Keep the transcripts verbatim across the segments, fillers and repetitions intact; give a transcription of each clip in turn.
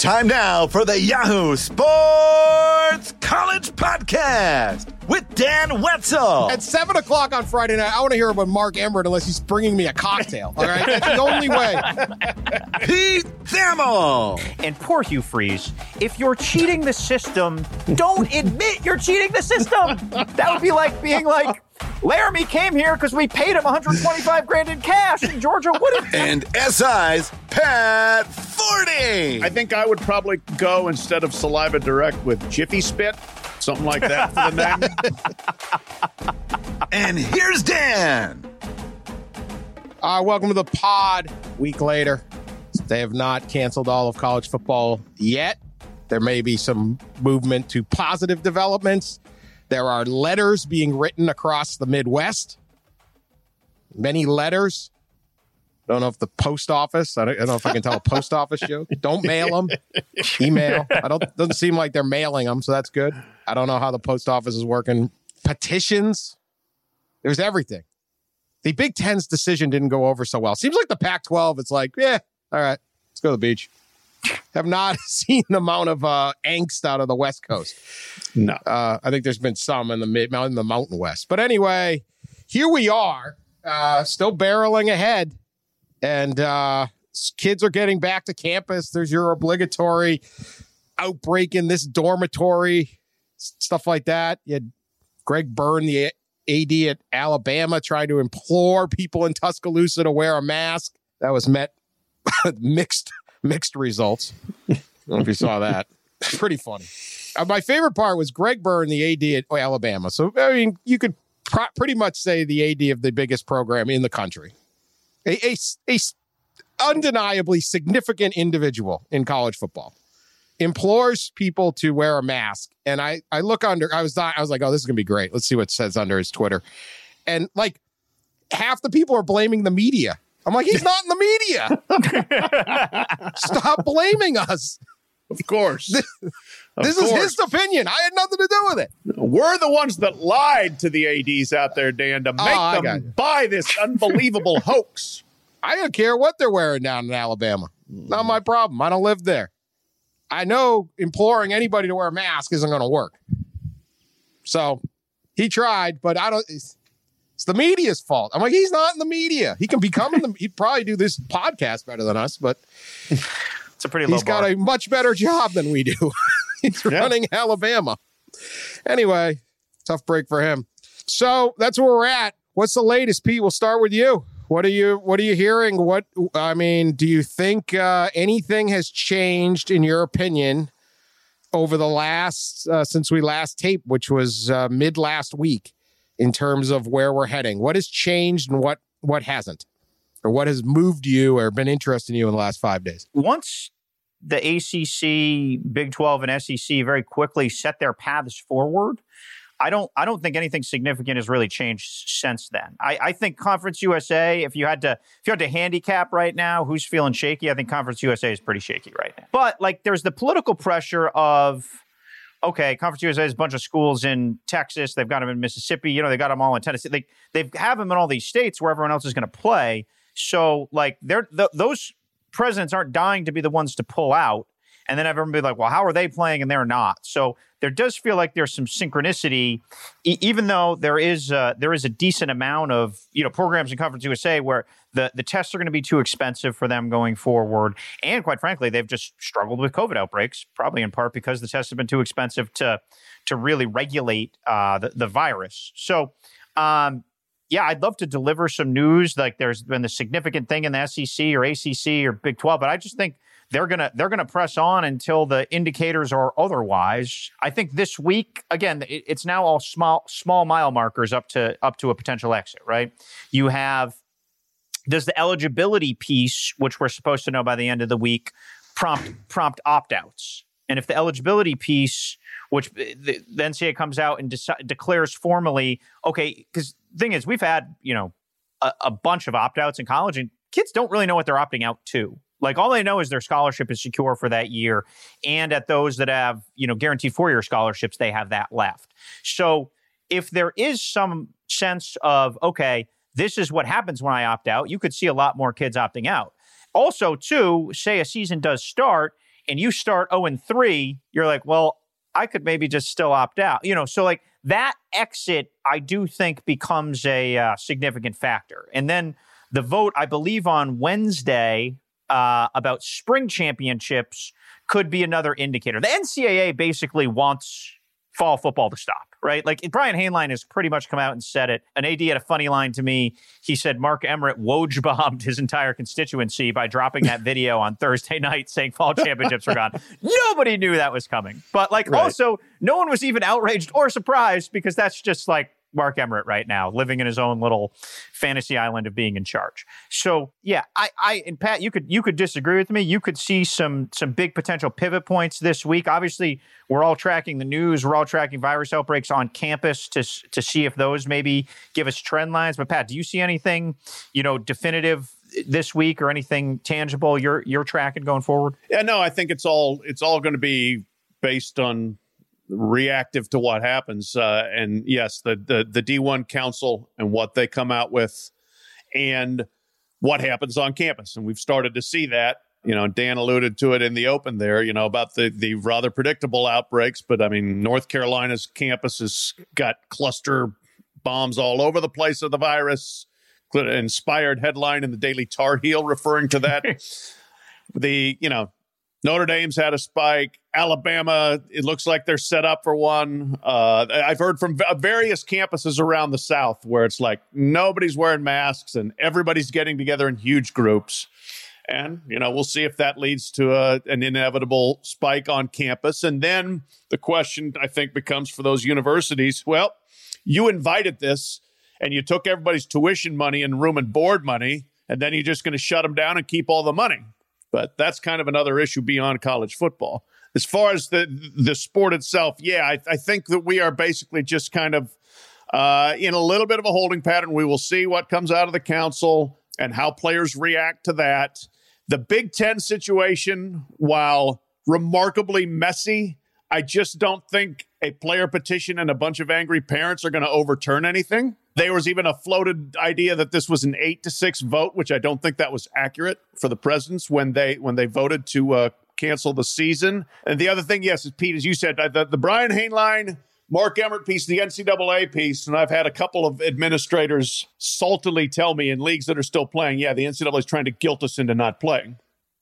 Time now for the Yahoo Sports College Podcast with Dan Wetzel. At seven o'clock on Friday night, I want to hear about Mark Emmert unless he's bringing me a cocktail. All right? That's the only way. Pete Thamel. And poor Hugh Freeze, if you're cheating the system, don't admit you're cheating the system. That would be like being like, Laramie came here because we paid him one hundred twenty-five grand in cash, and Georgia wouldn't. And S I's Pat Forty. I think I would probably go instead of Saliva Direct with Jiffy Spit, something like that for the name. And here's Dan. Uh, welcome to the pod. Week later, they have not canceled all of college football yet. There may be some movement to positive developments. There are letters being written across the Midwest. Many letters. I don't know if the post office, I don't, I don't know if I can tell a post office joke. Don't mail them. Email. I don't, doesn't seem like they're mailing them, so that's good. I don't know how the post office is working. Petitions. There's everything. The Big Ten's decision didn't go over so well. Seems like the Pac twelve, it's like, yeah, all right, let's go to the beach. Have not seen the amount of uh, angst out of the West Coast. No. Uh, I think there's been some in the mid, in the Mountain West. But anyway, here we are, uh, still barreling ahead. And uh, kids are getting back to campus. There's your obligatory outbreak in this dormitory, stuff like that. You had Greg Byrne, the A D at Alabama, trying to implore people in Tuscaloosa to wear a mask. That was met with mixed Mixed results. I don't know if you saw that. Pretty funny. Uh, my favorite part was Greg Byrne, the A D at Alabama. So, I mean, you could pr- pretty much say the A D of the biggest program in the country. A, a, a undeniably significant individual in college football. Implores people to wear a mask. And I, I look under, I was, I was like, oh, this is going to be great. Let's see what it says under his Twitter. And, like, half the people are blaming the media. I'm like, he's not in the media. Stop blaming us. Of course. This, of this course. is his opinion. I had nothing to do with it. We're the ones that lied to the A Ds out there, Dan, to make Oh, them buy this unbelievable hoax. I don't care what they're wearing down in Alabama. Not my problem. I don't live there. I know imploring anybody to wear a mask isn't going to work. So he tried, but I don't... It's, It's the media's fault. I'm like, he's not in the media. He can become in the, he'd probably do this podcast better than us, but It's a pretty low he's got bar. a much better job than we do. He's Yeah. running Alabama. Anyway, tough break for him. So that's where we're at. What's the latest, Pete? We'll start with you. What are you, what are you hearing? What, I mean, do you think uh, anything has changed in your opinion over the last, uh, since we last taped, which was uh, mid last week? In terms of where we're heading, what has changed and what what hasn't, or what has moved you or been interesting to you in the last five days? Once the A C C, Big twelve, and S E C very quickly set their paths forward, I don't I don't think anything significant has really changed since then. I, I think Conference U S A, if you had to if you had to handicap right now, who's feeling shaky? I think Conference U S A is pretty shaky right now. But like, there's the political pressure of, okay, Conference U S A has a bunch of schools in Texas. They've got them in Mississippi. You know, they got them all in Tennessee. They they have them in all these states where everyone else is going to play. So, like, they're th- those presidents aren't dying to be the ones to pull out. And then everyone be like, well, how are they playing and they're not? So there does feel like there's some synchronicity, e- even though there is uh, there is a decent amount of, you know, programs in Conference U S A where the, the tests are going to be too expensive for them going forward. And quite frankly, they've just struggled with COVID outbreaks, probably in part because the tests have been too expensive to to really regulate uh, the, the virus. So, um, yeah, I'd love to deliver some news. Like, there's been the significant thing in the S E C or A C C or Big twelve, but I just think They're gonna they're gonna press on until the indicators are otherwise. I think this week, again, it, it's now all small small mile markers up to up to a potential exit. Right? You have does the eligibility piece, which we're supposed to know by the end of the week, prompt prompt opt outs, and if the eligibility piece, which the, the N C double A comes out and deci- declares formally, okay, because the thing is, we've had you know a, a bunch of opt outs in college, and kids don't really know what they're opting out to. Like, all they know is their scholarship is secure for that year. And at those that have, you know, guaranteed four-year scholarships, they have that left. So if there is some sense of, okay, this is what happens when I opt out, you could see a lot more kids opting out. Also, too, say a season does start and you start oh and three, you're like, well, I could maybe just still opt out. You know, so like that exit, I do think becomes a uh, significant factor. And then the vote, I believe, on Wednesday uh, about spring championships could be another indicator. The N C double A basically wants fall football to stop, right? Like Brian Hainline has pretty much come out and said it. An A D had a funny line to me. He said Mark Emmert Woj-bombed his entire constituency by dropping that video on Thursday night saying fall championships are gone. Nobody knew that was coming. But like right. also, no one was even outraged or surprised because that's just like Mark Emmert right now, living in his own little fantasy island of being in charge. So yeah, I, I, and Pat, you could, you could disagree with me. You could see some, some big potential pivot points this week. Obviously, we're all tracking the news. We're all tracking virus outbreaks on campus to, to see if those maybe give us trend lines. But Pat, do you see anything, you know, definitive this week or anything tangible you're, you're tracking going forward? Yeah, no, I think it's all, it's all going to be based on reactive to what happens. Uh, and yes, the, the, the D one council and what they come out with and what happens on campus. And we've started to see that, you know, Dan alluded to it in the open there, you know, about the, the rather predictable outbreaks. But I mean, North Carolina's campus has got cluster bombs all over the place of the virus. Inspired headline in the Daily Tar Heel referring to that. the, you know, Notre Dame's had a spike. Alabama, it looks like they're set up for one. Uh, I've heard from various campuses around the South where it's like nobody's wearing masks and everybody's getting together in huge groups. And, you know, we'll see if that leads to a, an inevitable spike on campus. And then the question, I think, becomes for those universities, well, you invited this and you took everybody's tuition money and room and board money, and then you're just going to shut them down and keep all the money. But that's kind of another issue beyond college football. As far as the the sport itself, yeah, I, I think that we are basically just kind of uh, in a little bit of a holding pattern. We will see what comes out of the council and how players react to that. The Big Ten situation, while remarkably messy, I just don't think a player petition and a bunch of angry parents are going to overturn anything. There was even a floated idea that this was an eight to six vote, which I don't think that was accurate for the presidents when they when they voted to uh, cancel the season. And the other thing, yes, is Pete, as you said, the, the Brian Hainline, Mark Emmert piece, the N C double A piece, and I've had a couple of administrators saltily tell me in leagues that are still playing, yeah, the N C double A is trying to guilt us into not playing.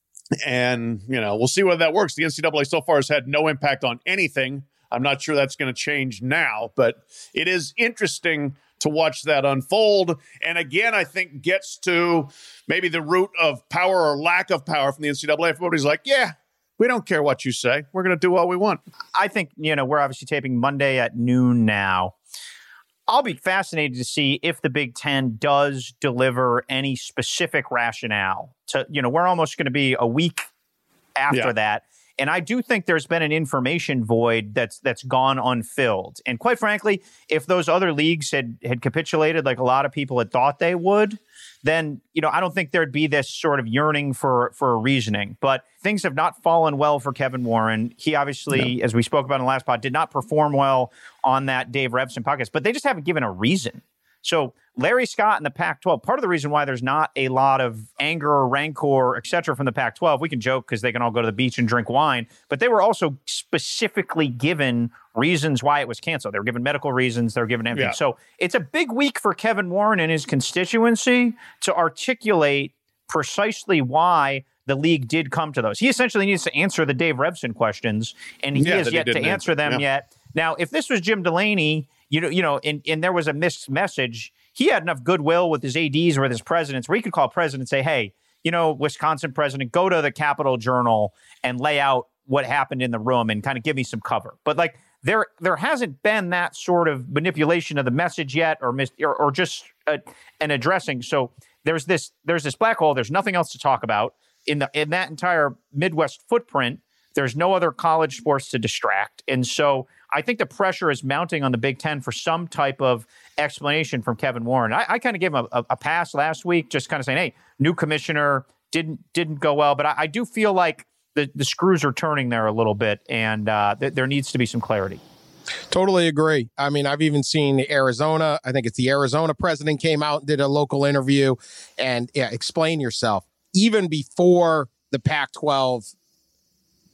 And, you know, we'll see whether that works. The N C double A so far has had no impact on anything. I'm not sure that's going to change now, but it is interesting to watch that unfold. And again, I think gets to maybe the root of power or lack of power from the N C double A. Everybody's like, yeah, we don't care what you say. We're going to do all we want. I think, you know, we're obviously taping Monday at noon now. I'll be fascinated to see if the Big Ten does deliver any specific rationale to, you know, we're almost going to be a week after yeah. that. And I do think there's been an information void that's that's gone unfilled. And quite frankly, if those other leagues had had capitulated like a lot of people had thought they would, then, you know, I don't think there'd be this sort of yearning for for a reasoning. But things have not fallen well for Kevin Warren. He obviously, no. as we spoke about in the last pod, did not perform well on that Dave Revson podcast, but they just haven't given a reason. So Larry Scott and the Pac twelve, part of the reason why there's not a lot of anger or rancor, et cetera, from the Pac twelve, we can joke because they can all go to the beach and drink wine, but they were also specifically given reasons why it was canceled. They were given medical reasons. They were given everything. Yeah. So it's a big week for Kevin Warren and his constituency to articulate precisely why the league did come to those. He essentially needs to answer the Dave Revson questions, and he yeah, has yet he to answer them yeah. yet. Now, if this was Jim Delaney, you know, you know, and, and there was a mixed message, he had enough goodwill with his A Ds or with his presidents where he could call a president and say, hey, you know, Wisconsin president, go to the Capitol Journal and lay out what happened in the room and kind of give me some cover. But like there there hasn't been that sort of manipulation of the message yet or mis- or, or just a, an addressing. So there's this there's this black hole. There's nothing else to talk about in the in that entire Midwest footprint. There's no other college sports to distract. And so I think the pressure is mounting on the Big Ten for some type of explanation from Kevin Warren. I, I kind of gave him a, a pass last week, just kind of saying, hey, new commissioner, didn't didn't go well. But I, I do feel like the, the screws are turning there a little bit, and uh, th- there needs to be some clarity. Totally agree. I mean, I've even seen Arizona. I think it's the Arizona president came out and did a local interview and yeah, explain yourself. Even before the Pac twelve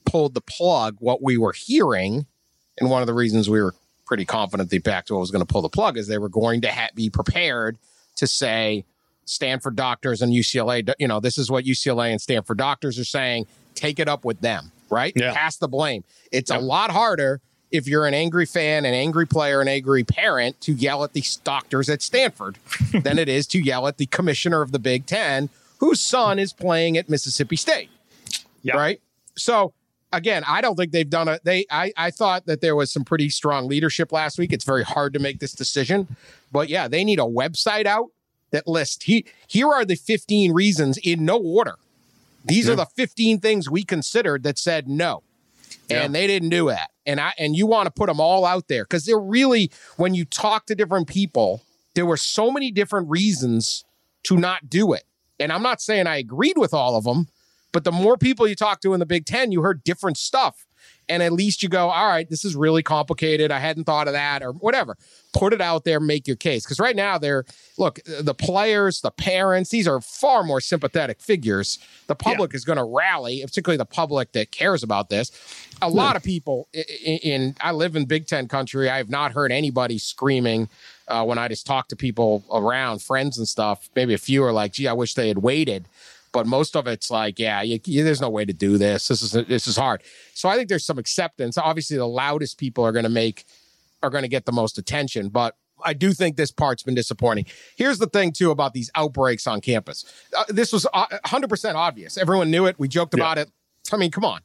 pulled the plug, what we were hearing, and one of the reasons we were pretty confident the Pac twelve was going to pull the plug is they were going to ha- be prepared to say Stanford doctors and U C L A, you know, this is what U C L A and Stanford doctors are saying. Take it up with them, right? Yeah. Pass the blame. It's Yep. a lot harder if you're an angry fan, an angry player, an angry parent to yell at the doctors at Stanford than it is to yell at the commissioner of the Big Ten whose son is playing at Mississippi State. Yeah. Right. So again, I don't think they've done it. They, I, I thought that there was some pretty strong leadership last week. It's very hard to make this decision, but yeah, they need a website out that lists, he, here are the fifteen reasons in no order. These Yeah. are the fifteen things we considered that said no. Yeah. And they didn't do that. And I, and you want to put them all out there because they're really, when you talk to different people, there were so many different reasons to not do it. And I'm not saying I agreed with all of them, but the more people you talk to in the Big Ten, you heard different stuff. And at least you go, all right, this is really complicated. I hadn't thought of that or whatever. Put it out there, make your case. Because right now, they're, look, the players, the parents, these are far more sympathetic figures. The public is going to rally, particularly the public that cares about this. A lot of people in, in, I live in Big Ten country. I have not heard anybody screaming uh, when I just talk to people around, friends and stuff. Maybe a few are like, gee, I wish they had waited. But most of it's like, yeah, you, you, there's no way to do this. This is this is hard. So I think there's some acceptance. Obviously, the loudest people are going to make are going to get the most attention. But I do think this part's been disappointing. Here's the thing, too, about these outbreaks on campus. Uh, this was one hundred percent obvious. Everyone knew it. We joked about yeah. it. I mean, come on.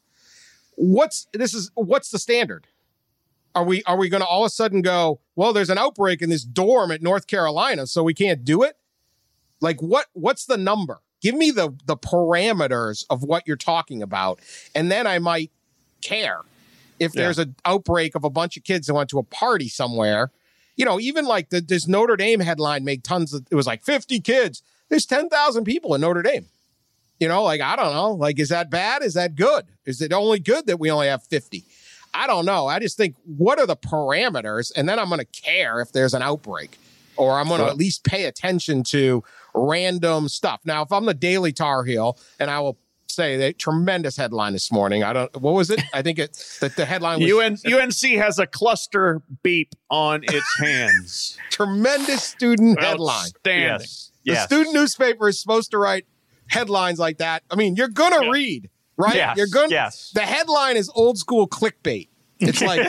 What's this is what's the standard? Are we are we going to all of a sudden go, well, there's an outbreak in this dorm at North Carolina, so we can't do it? Like, what what's the number? Give me the the parameters of what you're talking about, and then I might care. If there's yeah. an outbreak of a bunch of kids that went to a party somewhere, you know, even like the, this Notre Dame headline made tons of, it was like fifty kids. There's ten thousand people in Notre Dame. You know, like, I don't know. Like, is that bad? Is that good? Is it only good that we only have fifty? I don't know. I just think, what are the parameters? And then I'm going to care if there's an outbreak, or I'm going to at least pay attention to random stuff. Now, if I'm the Daily Tar Heel, and I will say that tremendous headline this morning. I don't, what was it? I think it, that the headline was U N, U N C has a cluster beep on its hands. Tremendous student headline. Outstanding. Yes. The yes. student newspaper is supposed to write headlines like that. I mean, you're going to yeah. read, right? Yes. You're going yes. The headline is old school clickbait. It's like,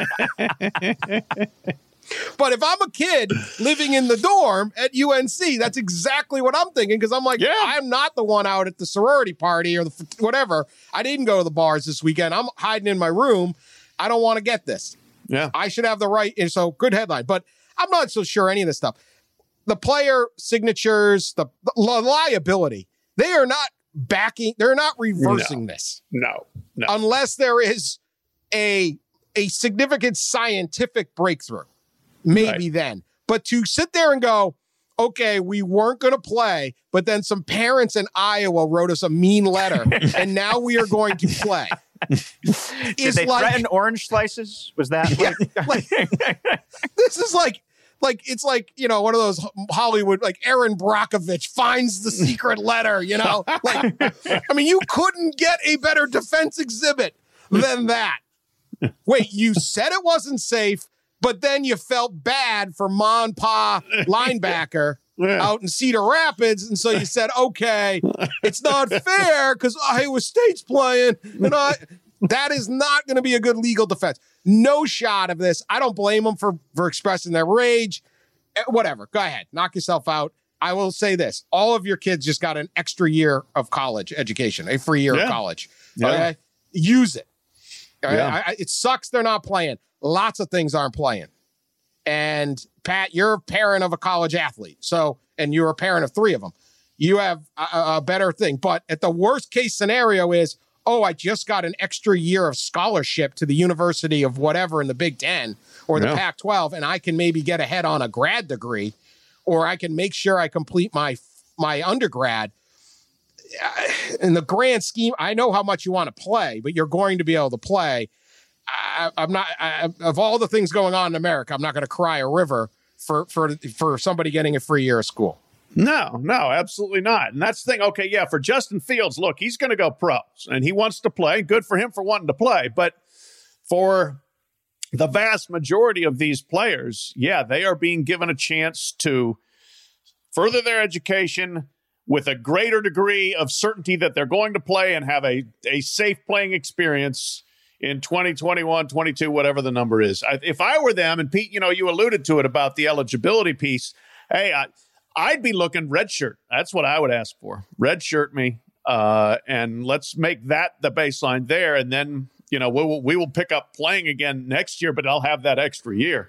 but if I'm a kid living in the dorm at U N C, that's exactly what I'm thinking. Cause I'm like, yeah. I'm not the one out at the sorority party or the whatever. I didn't go to the bars this weekend. I'm hiding in my room. I don't want to get this. Yeah. I should have the right. And so good headline, but I'm not so sure any of this stuff. The player signatures, the, the liability, they are not backing. They're not reversing no. this. No, no. Unless there is a, a significant scientific breakthrough. Maybe right. then. But to sit there and go, okay, we weren't going to play, but then some parents in Iowa wrote us a mean letter, and now we are going to play. Did they like, threaten orange slices? Was that? Yeah, like, this is like, like it's like, you know, one of those Hollywood, like Aaron Brockovich finds the secret letter, you know? Like, I mean, you couldn't get a better defense exhibit than that. Wait, you said it wasn't safe, but then you felt bad for Ma and Pa linebacker yeah. out in Cedar Rapids. And so you said, okay, it's not fair because Iowa State's playing. And I, that is not going to be a good legal defense. No shot of this. I don't blame them for, for expressing their rage. Whatever. Go ahead. Knock yourself out. I will say this. All of your kids just got an extra year of college education, a free year yeah. of college. Yeah. Okay? Use it. Yeah. I, I, it sucks they're not playing. Lots of things aren't playing. And Pat, you're a parent of a college athlete. So, and you're a parent of three of them. You have a, a better thing. But at the worst case scenario is, oh, I just got an extra year of scholarship to the University of whatever in the Big Ten or the yeah. Pac twelve, and I can maybe get ahead on a grad degree, or I can make sure I complete my my undergrad. In the grand scheme, I know how much you want to play, but you're going to be able to play. I, I'm not, I, of all the things going on in America, I'm not going to cry a river for, for, for somebody getting a free year of school. No, no, absolutely not. And that's the thing. Okay, yeah, for Justin Fields, look, he's going to go pros and he wants to play. Good for him for wanting to play. But for the vast majority of these players, yeah, they are being given a chance to further their education with a greater degree of certainty that they're going to play and have a, a safe playing experience in twenty twenty-one, twenty-two, whatever the number is. I, if I were them, and Pete, you know, you alluded to it about the eligibility piece. Hey, I, I'd be looking red shirt. That's what I would ask for. Red shirt me. Uh, and let's make that the baseline there. And then, you know, we will, we will pick up playing again next year, but I'll have that extra year.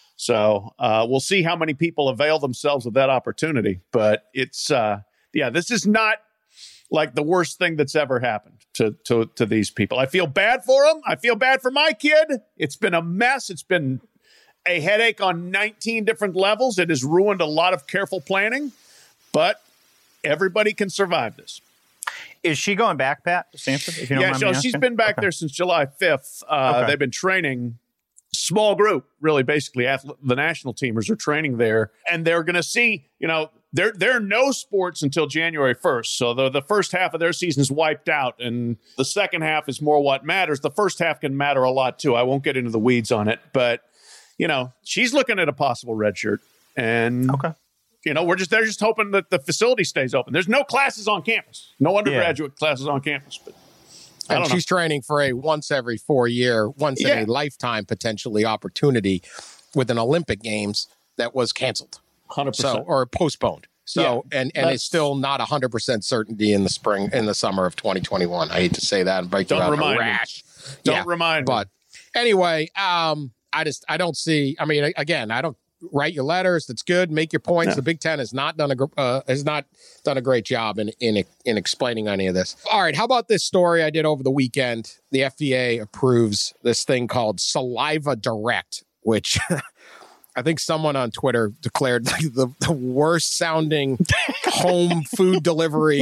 So uh, we'll see how many people avail themselves of that opportunity. But it's, uh, yeah, this is not like the worst thing that's ever happened to, to, to these people. I feel bad for them. I feel bad for my kid. It's been a mess. It's been a headache on nineteen different levels. It has ruined a lot of careful planning, but everybody can survive this. Is she going back, Pat, to Stanford? If you don't yeah, mind so me she's asking? been back Okay. there since July fifth. Uh, Okay. They've been training small group, really, basically. Athle- the national teamers are training there, and they're going to see, you know, there there are no sports until January first. So the, the first half of their season is wiped out, and the second half is more what matters. The first half can matter a lot, too. I won't get into the weeds on it, but you know, she's looking at a possible red shirt, and Okay. you know, we're just they're just hoping that the facility stays open. There's no classes on campus, no undergraduate classes on campus, but I And don't know. she's training for a once every four year, once Yeah. in a lifetime potentially opportunity with an Olympic Games that was canceled. one hundred So percent. or postponed. So Yeah, and and that's- it's still not one hundred percent certainty in the spring in the summer of twenty twenty-one. I hate to say that and break you Don't out in a remind me. rash. Don't Yeah, remind me. But anyway, um, I just I don't see. I mean, again, I don't write your letters. That's good. Make your points. Yeah. The Big Ten has not done a gr- uh, has not done a great job in in in explaining any of this. All right, how about this story I did over the weekend? The F D A approves this thing called Saliva Direct, which I think someone on Twitter declared like the, the worst sounding home food delivery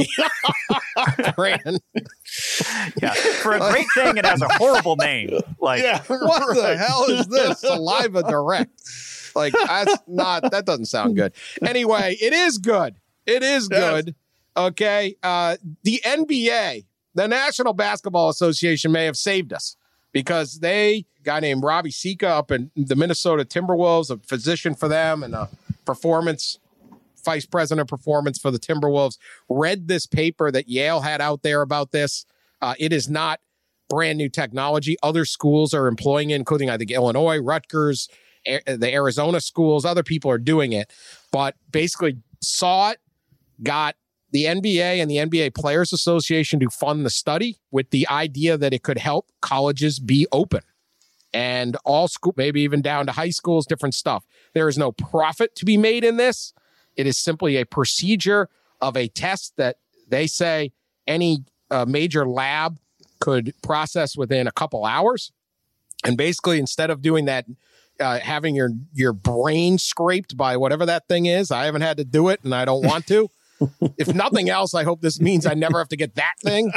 brand. Yeah. For a great thing, it has a horrible name. Like, yeah, What the right. hell is this? Saliva Direct. Like, that's not, that doesn't sound good. Anyway, it is good. It is Yes. good. Okay. Uh, the N B A, the National Basketball Association, may have saved us because they, a guy named Robbie Sika up in the Minnesota Timberwolves, a physician for them and a performance, vice president of performance for the Timberwolves, read this paper that Yale had out there about this. Uh, it is not brand new technology. Other schools are employing it, including, I think, Illinois, Rutgers, A- the Arizona schools. Other people are doing it, but basically saw it, got the N B A and the N B A Players Association to fund the study with the idea that it could help colleges be open. And all school, maybe even down to high schools, different stuff. There is no profit to be made in this. It is simply a procedure of a test that they say any uh, major lab could process within a couple hours. And basically, instead of doing that, uh, having your your brain scraped by whatever that thing is, I haven't had to do it and I don't want to. If nothing else, I hope this means I never have to get that thing.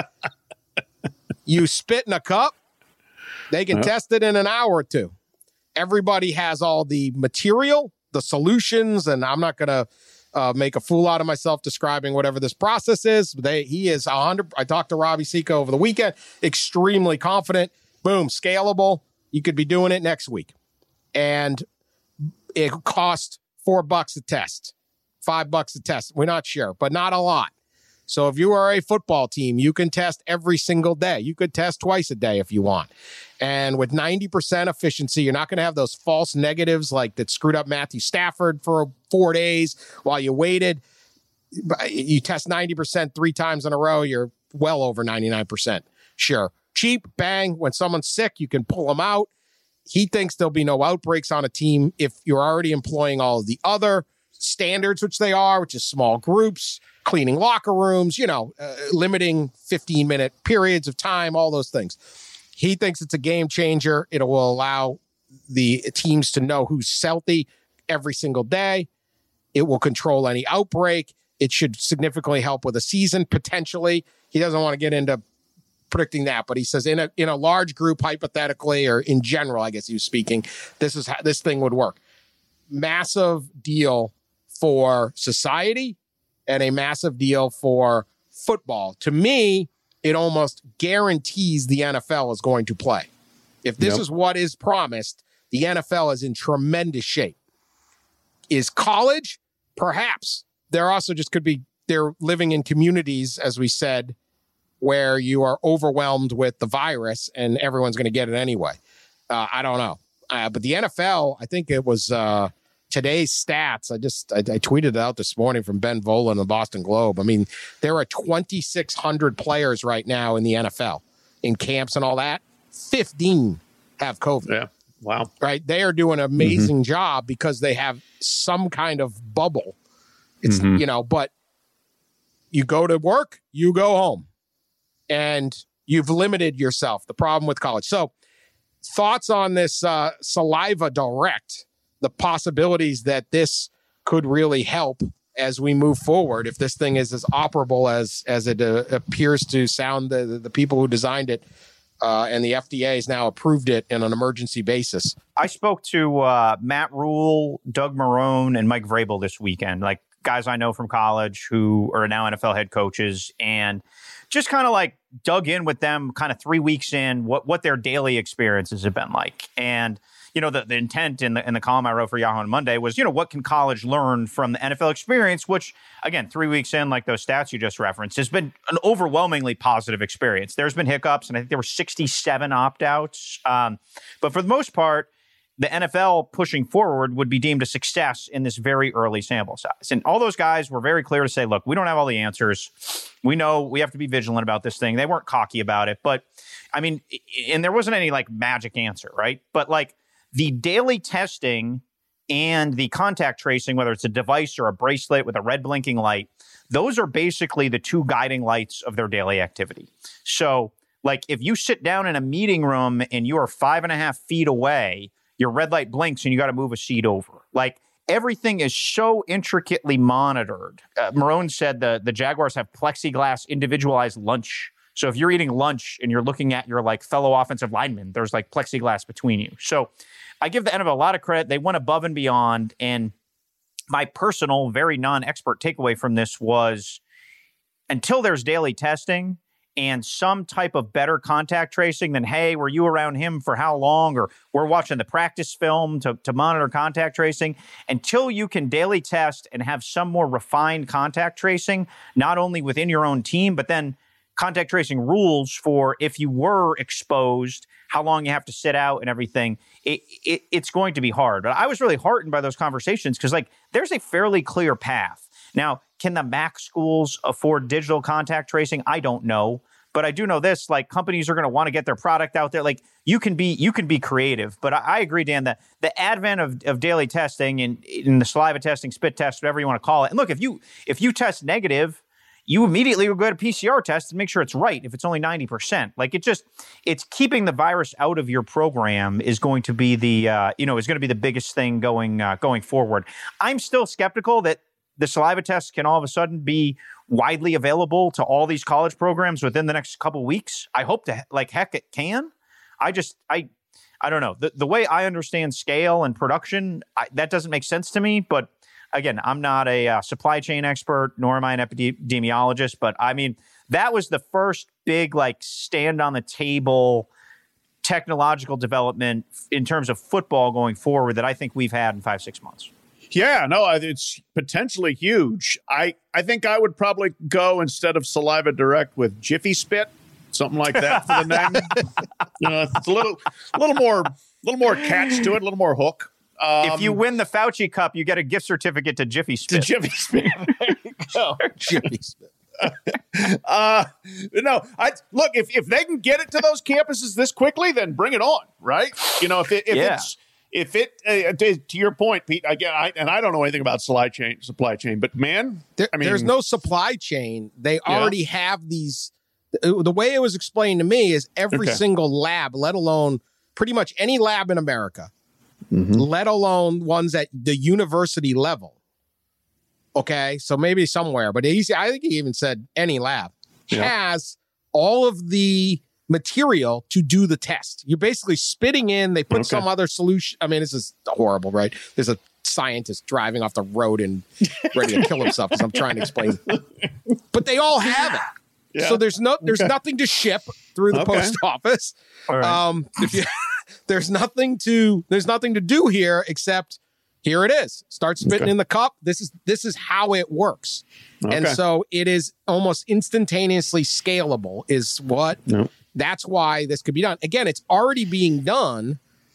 You spit in a cup, they can Yep. test it in an hour or two. Everybody has all the material, the solutions, and I'm not going to uh, make a fool out of myself describing whatever this process is. They, he is one hundred. I talked to Robbie Sika over the weekend, extremely confident. Boom, scalable. You could be doing it next week. And it costs four bucks a test, five bucks a test. We're not sure, but not a lot. So if you are a football team, you can test every single day. You could test twice a day if you want. And with ninety percent efficiency, you're not going to have those false negatives like that screwed up Matthew Stafford for four days while you waited. You test ninety percent three times in a row, you're well over ninety-nine percent. Sure. Cheap, bang. When someone's sick, you can pull them out. He thinks there'll be no outbreaks on a team if you're already employing all of the other standards, which they are, which is small groups, cleaning locker rooms, you know, uh, limiting fifteen minute periods of time, all those things. He thinks it's a game changer. It will allow the teams to know who's healthy every single day. It will control any outbreak. It should significantly help with a season, potentially. He doesn't want to get into predicting that, but he says in a in a large group, hypothetically, or in general, I guess he was speaking, this is how this thing would work. Massive deal for society, and a massive deal for football. To me, it almost guarantees the N F L is going to play. If this Yep. is what is promised, the N F L is in tremendous shape. Is college? Perhaps. There also just could be, they're living in communities, as we said, where you are overwhelmed with the virus and everyone's going to get it anyway. Uh, I don't know. Uh, but the N F L, I think it was uh, today's stats. I just I, I tweeted it out this morning from Ben Volen in the Boston Globe. I mean, there are twenty-six hundred players right now in the N F L in camps and all that. fifteen have COVID. Yeah. Wow. Right? They are doing an amazing mm-hmm. job because they have some kind of bubble. It's, mm-hmm. you know, but you go to work, you go home, and you've limited yourself. The problem with college. So, thoughts on this uh, Saliva Direct, the possibilities that this could really help as we move forward, if this thing is as operable as as it uh, appears to sound, the, the people who designed it uh, and the F D A has now approved it in an emergency basis. I spoke to uh, Matt Rule, Doug Marrone, and Mike Vrabel this weekend, like guys I know from college who are now N F L head coaches, and just kind of like dug in with them kind of three weeks in, what, what their daily experiences have been like. And, you know, the, the intent in the, in the column I wrote for Yahoo on Monday was, you know, what can college learn from the N F L experience, which, again, three weeks in, like those stats you just referenced, has been an overwhelmingly positive experience. There's been hiccups, and I think there were sixty-seven opt-outs. Um, but for the most part, the N F L pushing forward would be deemed a success in this very early sample size. And all those guys were very clear to say, look, we don't have all the answers. We know we have to be vigilant about this thing. They weren't cocky about it. But, I mean, and there wasn't any, like, magic answer, right? But, like, the daily testing and the contact tracing, whether it's a device or a bracelet with a red blinking light, those are basically the two guiding lights of their daily activity. So, like, if you sit down in a meeting room and you are five and a half feet away, your red light blinks and you got to move a seat over. Like, everything is so intricately monitored. Uh, Marrone said the, the Jaguars have plexiglass individualized lunch. So if you're eating lunch and you're looking at your like fellow offensive lineman, there's like plexiglass between you. So I give the N F L a lot of credit. They went above and beyond. And my personal, very non-expert takeaway from this was, until there's daily testing and some type of better contact tracing than, hey, were you around him for how long? Or we're watching the practice film to, to monitor contact tracing. Until you can daily test and have some more refined contact tracing, not only within your own team, but then contact tracing rules for if you were exposed, how long you have to sit out and everything, it, it, it's going to be hard. But I was really heartened by those conversations because, like, there's a fairly clear path. Now, can the M A C schools afford digital contact tracing? I don't know. But I do know this, like, companies are going to want to get their product out there. Like, you can be you can be creative. But I, I agree, Dan, that the advent of, of daily testing and in the saliva testing, spit test, whatever you want to call it. And look, if you if you test negative, you immediately will go to P C R test and make sure it's right if it's only ninety percent. Like, it just, it's keeping the virus out of your program is going to be the, uh, you know, is going to be the biggest thing going uh, going forward. I'm still skeptical that the saliva test can all of a sudden be widely available to all these college programs within the next couple of weeks. I hope to, like, heck, it can. I just, I, I don't know. The, the way I understand scale and production, I, that doesn't make sense to me. But again, I'm not a uh, supply chain expert, nor am I an epidemiologist. But I mean, that was the first big, like, stand on the table technological development in terms of football going forward that I think we've had in five, six months. Yeah, no, it's potentially huge. I, I think I would probably go, instead of Saliva Direct, with Jiffy Spit, something like that for the name. You know, it's a little, a little more, a little more catch to it, a little more hook. Um, if you win the Fauci Cup, you get a gift certificate to Jiffy Spit. To Jiffy Spit. There you go. Jiffy Spit. uh, no, I look, if, if they can get it to those campuses this quickly, then bring it on, right? You know, if it, if yeah. it's, If it, uh, to, to your point, Pete, again, I, and I don't know anything about supply chain, supply chain, but man, there, I mean, there's no supply chain. They yeah. already have these. The way it was explained to me is every okay. single lab, let alone pretty much any lab in America, mm-hmm. let alone ones at the university level. Okay, so maybe somewhere, but he, I think he even said any lab yeah. has all of the material to do the test. You're basically spitting in, they put okay. some other solution. I mean, this is horrible, right? There's a scientist driving off the road and ready to kill himself because I'm trying to explain. But they all have it. Yeah. So there's no there's okay. nothing to ship through the okay. post office. All right. Um, if you, there's nothing to there's nothing to do here except here it is. Start spitting okay. in the cup. This is this is how it works. Okay. And so it is almost instantaneously scalable is what nope. That's why this could be done. Again, it's already being done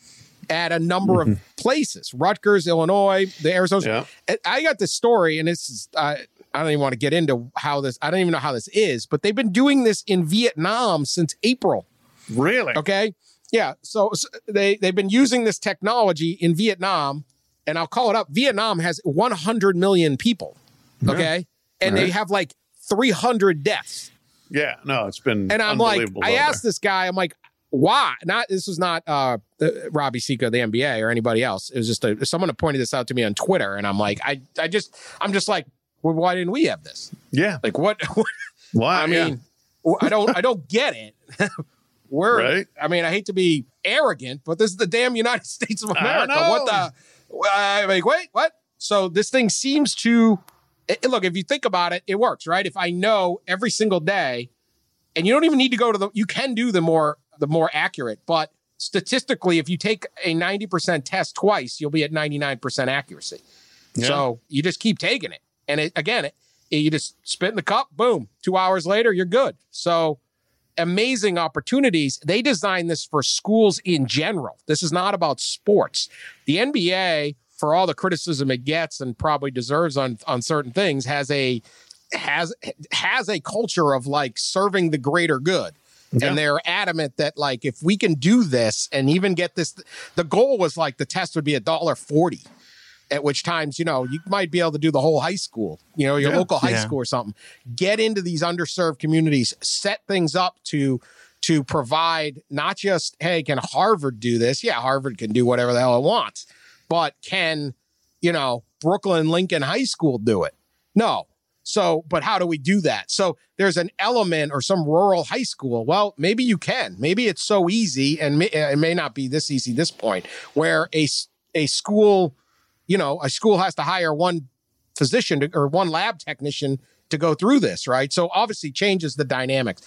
at a number mm-hmm. of places. Rutgers, Illinois, the Arizona. Yeah. I got this story, and this is uh, I don't even want to get into how this, I don't even know how this is, but they've been doing this in Vietnam since April. Really? Okay. Yeah. So, so they, they've been using this technology in Vietnam, and I'll call it up. Vietnam has one hundred million people. Okay. Yeah. And right. they have like three hundred deaths. Yeah. No, it's been And I'm like, I asked there. this guy, I'm like, why? Not, this was not uh, Robbie Sika, the N B A or anybody else. It was just a, someone pointed this out to me on Twitter. And I'm like, I, I just, I'm just like, well, why didn't we have this? Yeah. Like what? what why? I mean, yeah. I don't, I don't get it. We're, right? I mean, I hate to be arrogant, but this is the damn United States of America. What the, I'm like, wait, what? So this thing seems to, it, look, if you think about it, it works, right? If I know every single day, and you don't even need to go to the, you can do the more, the more accurate, but statistically, if you take a ninety percent test twice, you'll be at ninety-nine percent accuracy. Yeah. So you just keep taking it. And it, again, it, you just spit in the cup, boom, two hours later, you're good. So amazing opportunities. They designed this for schools in general. This is not about sports. The N B A, for all the criticism it gets and probably deserves on, on certain things, has a has has a culture of like serving the greater good. Yeah. And they're adamant that like if we can do this and even get this, the goal was like the test would be a dollar forty. At which times, you know, you might be able to do the whole high school, you know, your yeah. local high yeah. school or something. Get into these underserved communities, set things up to to provide not just, hey, can Harvard do this? Yeah, Harvard can do whatever the hell it wants. But can, you know, Brooklyn Lincoln High School do it? No. So, but how do we do that? So there's an element or some rural high school. Well, maybe you can. Maybe it's so easy, and may, it may not be this easy at this point, where a, a school... You know, a school has to hire one physician to, or one lab technician to go through this, right? So obviously changes the dynamics.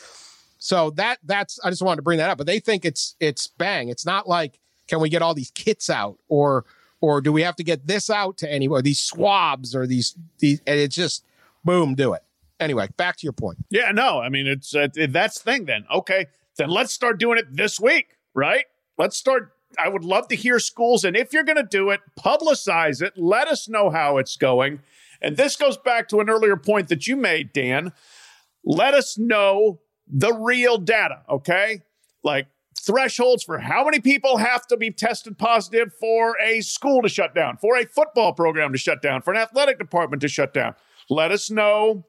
So that that's I just wanted to bring that up. But they think it's it's bang. It's not like, can we get all these kits out, or or do we have to get this out to anyone? These swabs or these these, and it's just boom, do it. Anyway, back to your point. Yeah, no, I mean it's uh, that's the thing. Then okay, then let's start doing it this week, right? Let's start. I would love to hear schools, and if you're going to do it, publicize it. Let us know how it's going. And this goes back to an earlier point that you made, Dan. Let us know the real data, okay? Like thresholds for how many people have to be tested positive for a school to shut down, for a football program to shut down, for an athletic department to shut down. Let us know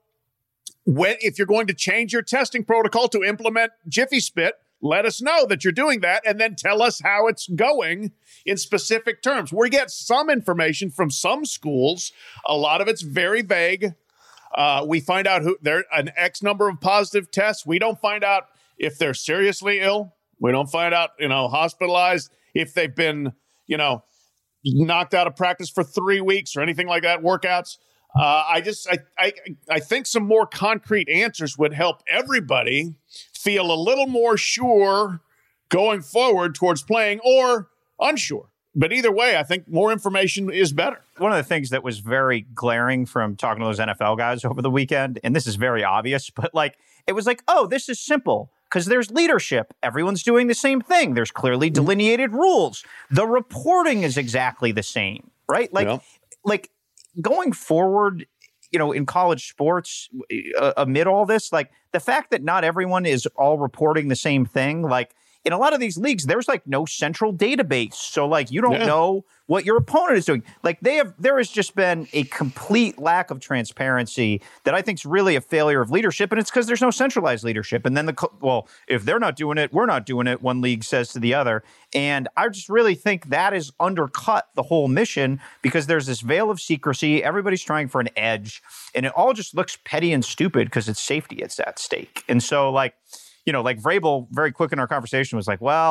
when, if you're going to change your testing protocol to implement Jiffy Spit. Let us know that you're doing that, and then tell us how it's going in specific terms. We get some information from some schools. A lot of it's very vague. Uh, we find out who there an X number of positive tests. We don't find out if they're seriously ill. We don't find out, you know, hospitalized, if they've been, you know, knocked out of practice for three weeks or anything like that, workouts. Uh, I just, I, I, I think some more concrete answers would help everybody feel a little more sure going forward towards playing, or unsure. But either way, I think more information is better. One of the things that was very glaring from talking to those N F L guys over the weekend, and this is very obvious, but like, it was like, oh, this is simple because there's leadership. Everyone's doing the same thing. There's clearly delineated rules. The reporting is exactly the same, right? Like, yeah. like going forward, you know, in college sports, uh, amid all this, like the fact that not everyone is all reporting the same thing, like in a lot of these leagues, there's like no central database. So like you don't yeah. know what your opponent is doing. Like they have, there has just been a complete lack of transparency that I think is really a failure of leadership. And it's because there's no centralized leadership. And then the, well, if they're not doing it, we're not doing it, one league says to the other. And I just really think that has undercut the whole mission because there's this veil of secrecy. Everybody's trying for an edge and it all just looks petty and stupid because it's safety that's at stake. And so like, you know, like Vrabel very quick in our conversation was like, well,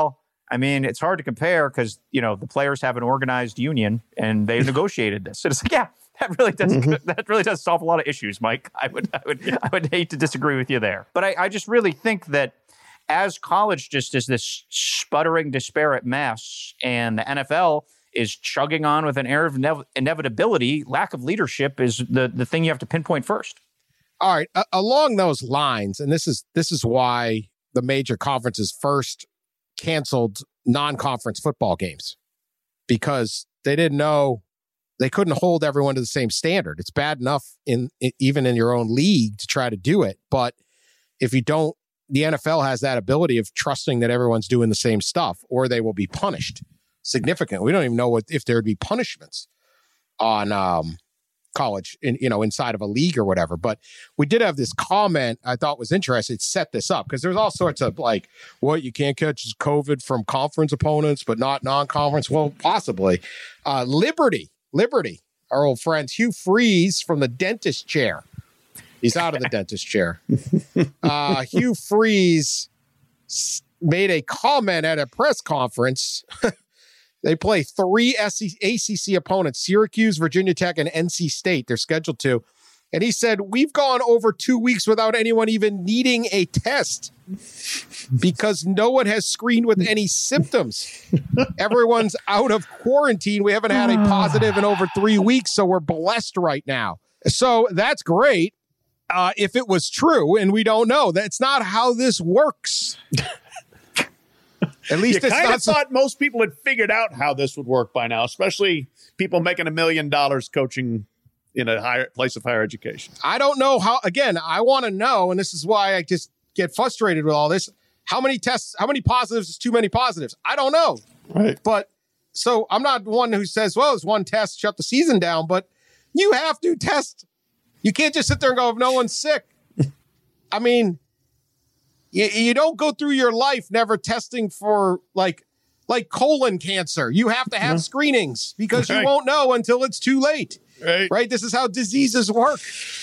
I mean, it's hard to compare because, you know, the players have an organized union and they negotiated this. So it's like, yeah, that really does mm-hmm. that really does solve a lot of issues, Mike. I would I would I would hate to disagree with you there. But I, I just really think that as college just is this sputtering, disparate mess, and the N F L is chugging on with an air of inev- inevitability, lack of leadership is the, the thing you have to pinpoint first. All right, uh, along those lines, and this is this is why the major conferences first canceled non-conference football games, because they didn't know they couldn't hold everyone to the same standard. It's bad enough in, in even in your own league to try to do it, but if you don't, the N F L has that ability of trusting that everyone's doing the same stuff, or they will be punished significantly. We don't even know what if there would be punishments on um, college, in you know, inside of a league or whatever. But we did have this comment I thought was interesting. It set this up because there's all sorts of like, what you can't catch is COVID from conference opponents, but not non-conference. Well, possibly. Uh, Liberty, Liberty, our old friend Hugh Freeze from the dentist chair. He's out of the dentist chair. Uh, Hugh Freeze made a comment at a press conference. They play three A C C opponents, Syracuse, Virginia Tech, and N C State. They're scheduled to. And he said, we've gone over two weeks without anyone even needing a test because no one has screened with any symptoms. Everyone's out of quarantine. We haven't had a positive in over three weeks, so we're blessed right now. So that's great. Uh, if it was true, and we don't know, that's not how this works. At least you it's kind not of thought most people had figured out how this would work by now, especially people making a million dollars coaching in a higher place of higher education. I don't know how. Again, I want to know, and this is why I just get frustrated with all this. How many tests? How many positives is too many positives? I don't know. Right. But so I'm not one who says, "Well, it's one test, shut the season down." But you have to test. You can't just sit there and go, "If no one's sick." I mean. You, you don't go through your life never testing for like like colon cancer. You have to have yeah. screenings because right. you won't know until it's too late. Right. Right. This is how diseases work.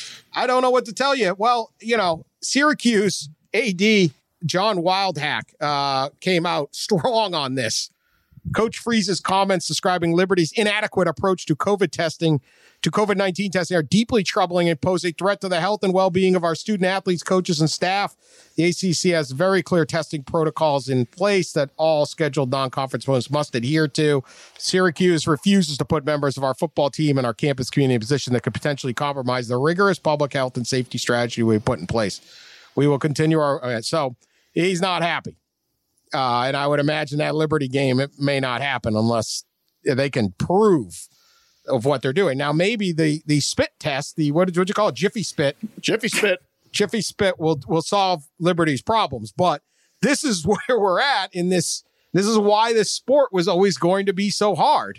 I don't know what to tell you. Well, you know, Syracuse A D John Wildhack uh, came out strong on this. Coach Freeze's comments describing Liberty's inadequate approach to COVID testing, to COVID nineteen testing, are deeply troubling and pose a threat to the health and well-being of our student athletes, coaches, and staff. The A C C has very clear testing protocols in place that all scheduled non-conference opponents must adhere to. Syracuse refuses to put members of our football team and our campus community in a position that could potentially compromise the rigorous public health and safety strategy we put in place. We will continue our... Uh, so he's not happy. Uh, and I would imagine that Liberty game, it may not happen unless they can prove of what they're doing. Now, maybe the the spit test, the what did you call it? Jiffy spit. Jiffy spit. Jiffy spit will will solve Liberty's problems. But this is where we're at in this. This is why this sport was always going to be so hard.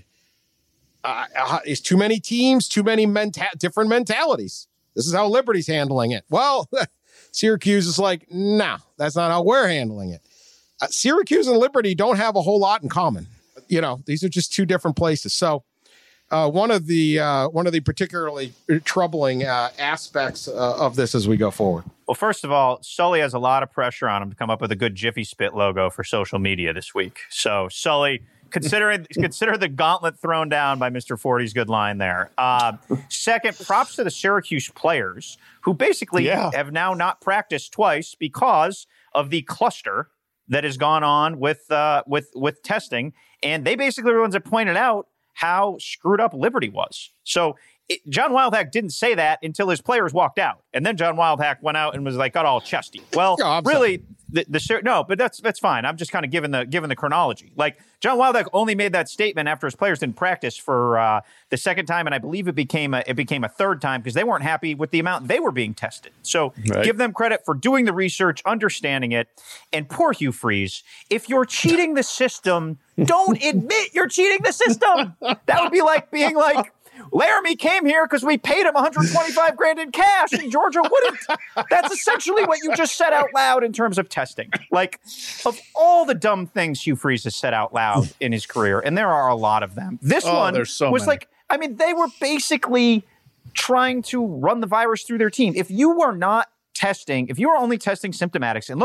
Uh, uh, it's too many teams, too many menta- different mentalities. This is how Liberty's handling it. Well, Syracuse is like, nah, that's not how we're handling it. Uh, Syracuse and Liberty don't have a whole lot in common. You know, these are just two different places. So uh, one of the uh, one of the particularly troubling uh, aspects uh, of this as we go forward. Well, first of all, Sully has a lot of pressure on him to come up with a good Jiffy Spit logo for social media this week. So, Sully, consider consider the gauntlet thrown down by Mister Forty's good line there. Uh, second, props to the Syracuse players who basically yeah. have now not practiced twice because of the cluster that has gone on with uh, with with testing, and they basically were the ones that pointed out how screwed up Liberty was. So it, John Wildhack didn't say that until his players walked out, and then John Wildhack went out and was like, got all chesty. Well, oh, really, the, the no, but that's that's fine. I'm just kind of giving the giving the chronology. Like John Wildhack only made that statement after his players didn't practice for uh, the second time, and I believe it became a, it became a third time because they weren't happy with the amount they were being tested. So right. give them credit for doing the research, understanding it, and poor Hugh Freeze. If you're cheating the system, don't admit you're cheating the system. That would be like being like, Laramie came here because we paid him one hundred twenty-five grand in cash and Georgia wouldn't. That's essentially what you just said out loud in terms of testing. Like, of all the dumb things Hugh Freeze has said out loud in his career, and there are a lot of them, this oh, one so was many. like, I mean, they were basically trying to run the virus through their team. If you were not testing, if you were only testing symptomatics, and look,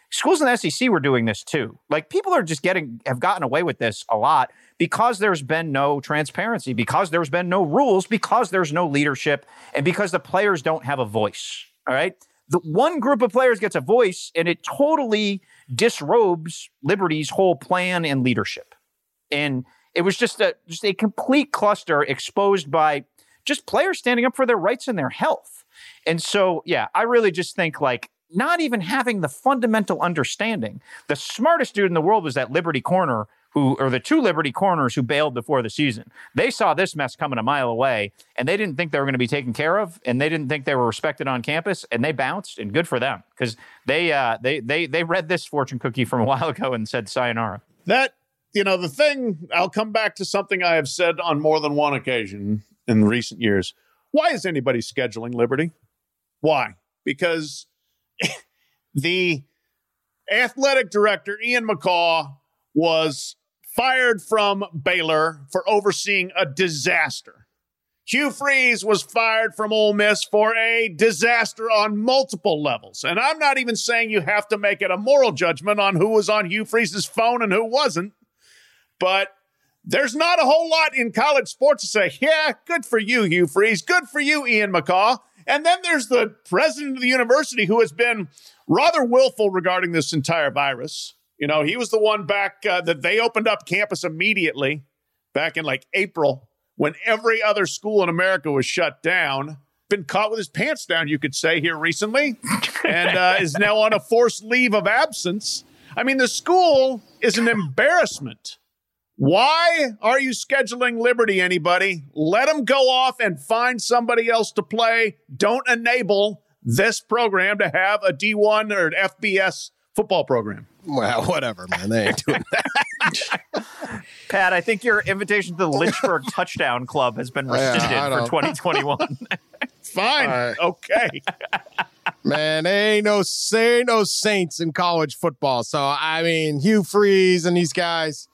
schools in the S E C were doing this too. Like people are just getting, have gotten away with this a lot because there's been no transparency, because there's been no rules, because there's no leadership, and because the players don't have a voice. All right. The one group of players gets a voice and it totally disrobes Liberty's whole plan and leadership. And it was just a, just a complete cluster exposed by just players standing up for their rights and their health. And so, yeah, I really just think like not even having the fundamental understanding. The smartest dude in the world was that Liberty corner who, or the two Liberty corners who bailed before the season. They saw this mess coming a mile away, and they didn't think they were going to be taken care of, and they didn't think they were respected on campus, and they bounced, and good for them, because they, uh, they, they, they read this fortune cookie from a while ago and said sayonara. That, you know, the thing, I'll come back to something I have said on more than one occasion in recent years. Why is anybody scheduling Liberty? Why? Because the athletic director, Ian McCaw, was fired from Baylor for overseeing a disaster. Hugh Freeze was fired from Ole Miss for a disaster on multiple levels. And I'm not even saying you have to make it a moral judgment on who was on Hugh Freeze's phone and who wasn't. But there's not a whole lot in college sports to say, yeah, good for you, Hugh Freeze. Good for you, Ian McCaw. And then there's the president of the university who has been rather willful regarding this entire virus. You know, he was the one back uh, that they opened up campus immediately back in like April when every other school in America was shut down. Been caught with his pants down, you could say, here recently, and uh, is now on a forced leave of absence. I mean, the school is an embarrassment. Why are you scheduling Liberty, anybody? Let them go off and find somebody else to play. Don't enable this program to have a D one or an F B S football program. Well, whatever, man. They ain't doing that. Pat, I think your invitation to the Lynchburg Touchdown Club has been rescinded yeah, for twenty twenty-one. Fine. Right. Okay. Man, there ain't no, there ain't no saints in college football. So, I mean, Hugh Freeze and these guys,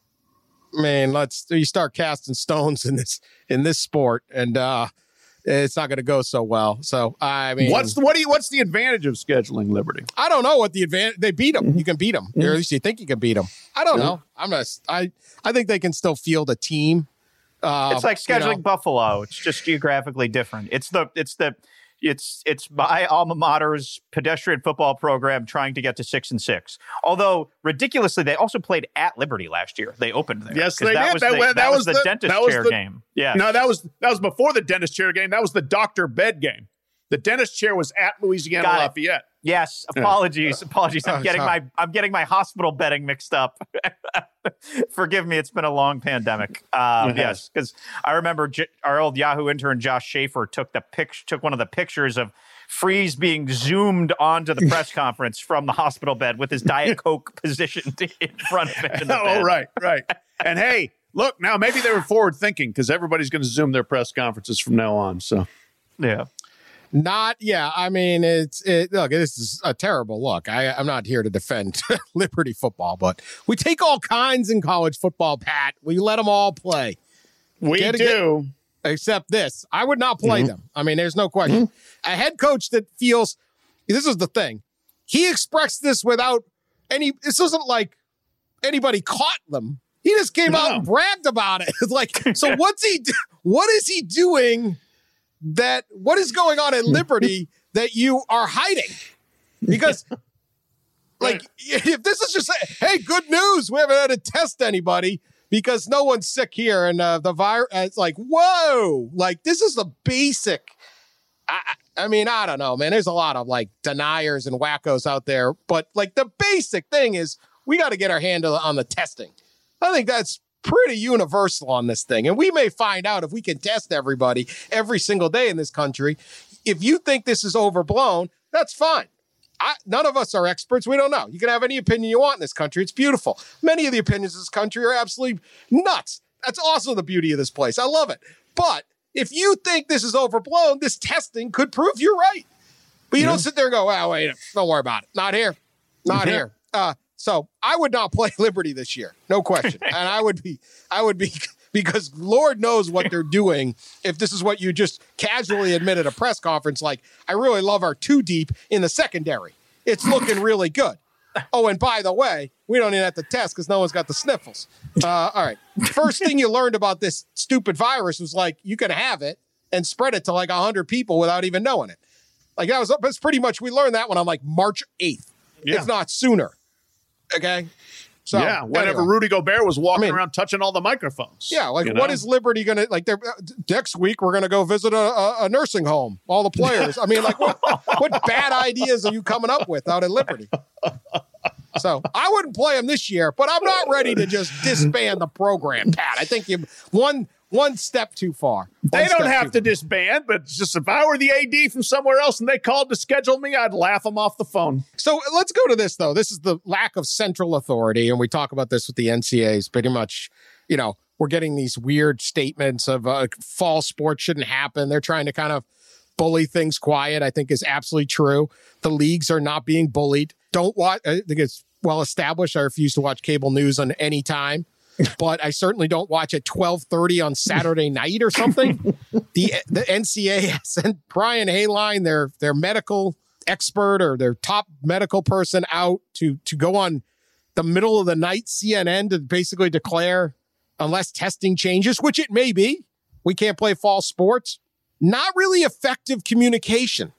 man, let's you start casting stones in this in this sport, and uh, it's not going to go so well. So, I mean, what's the, what do you, what's the advantage of scheduling Liberty? I don't know what the advantage. They beat them. Mm-hmm. You can beat them. Mm-hmm. Or at least you think you can beat them. I don't know. I'm not. I I think they can still field a team. Uh, it's like scheduling you know. Buffalo. It's just geographically different. It's the it's the it's it's my alma mater's pedestrian football program trying to get to six and six. Although ridiculously, they also played at Liberty last year. They opened there. Yes, they that did. Was that, the, that, that was was the, the dentist that was chair the, game. Yeah. No, that was that was before the dentist chair game. That was the doctor bed game. The dentist chair was at Louisiana Got Lafayette. Yes, apologies, apologies. I'm Oh, getting sorry. my I'm getting my hospital bedding mixed up. Forgive me, it's been a long pandemic. Um, It has. yes, because I remember J- our old Yahoo intern Josh Schaefer took the pic- took one of the pictures of Freeze being zoomed onto the press conference from the hospital bed with his Diet Coke positioned in front of him. In the Oh, bed. right, right. And hey, look, now maybe they were forward thinking because everybody's going to Zoom their press conferences from now on. So, Yeah. Not, yeah. I mean, it's it, look. This is a terrible look. I, I'm not here to defend Liberty football, but we take all kinds in college football. Pat, we let them all play. we Get a- do. Except this, I would not play Mm-hmm. them. I mean, there's no question. A head coach that feels this is the thing. He expressed this without any. This isn't like anybody caught them. He just came out No. and bragged about it. It's like, so what's he? do- What is he doing? That what is going on at Liberty that you are hiding? Because, like, if this is just hey, good news, we haven't had to test anybody because no one's sick here, and uh, the virus. It's like, whoa, like this is the basic. I, I mean, I don't know, man. There's a lot of like deniers and wackos out there, but like the basic thing is we got to get our handle on the testing. I think that's pretty universal on this thing. And we may find out if we can test everybody every single day in this country. If you think this is overblown, that's fine. I, none of us are experts. We don't know. You can have any opinion you want in this country. It's beautiful. Many of the opinions in this country are absolutely nuts. That's also the beauty of this place. I love it. But if you think this is overblown, this testing could prove you're right. But you Yeah. don't sit there and go, oh, wait, don't worry about it. Not here. Not Yeah. here. Uh, so I would not play Liberty this year. No question. And I would be, I would be, because Lord knows what they're doing if this is what you just casually admit at a press conference. Like, I really love our two deep in the secondary. It's looking really good. Oh, and by the way, we don't even have to test because no one's got the sniffles. Uh, all right. First thing you learned about this stupid virus was like you can have it and spread it to like one hundred people without even knowing it. Like that was that's pretty much we learned that one on like March eighth, Yeah. if not sooner. Okay. So yeah, whenever anyway. Rudy Gobert was walking I mean- around touching all the microphones. Yeah, like you what know? is Liberty going to like? They're, next week we're going to go visit a, a, a nursing home. All the players. I mean, like what, what bad ideas are you coming up with out at Liberty? So I wouldn't play them this year, but I'm not ready to just disband the program, Pat. I think you one one step too far. They One don't step have too to disband, but it's just if I were the A D from somewhere else and they called to schedule me, I'd laugh them off the phone. So let's go to this, though. This is the lack of central authority. And we talk about this with the N C A As pretty much, you know, we're getting these weird statements of uh, fall sports shouldn't happen. They're trying to kind of bully things quiet, I think is absolutely true. The leagues are not being bullied. Don't watch, I think it's well established. I refuse to watch cable news on any time. But I certainly don't watch at twelve thirty on Saturday night or something. The the N C A A sent Brian Hayline, their their medical expert or their top medical person, out to to go on the middle of the night C N N to basically declare, unless testing changes, which it may be, we can't play fall sports. Not really effective communication.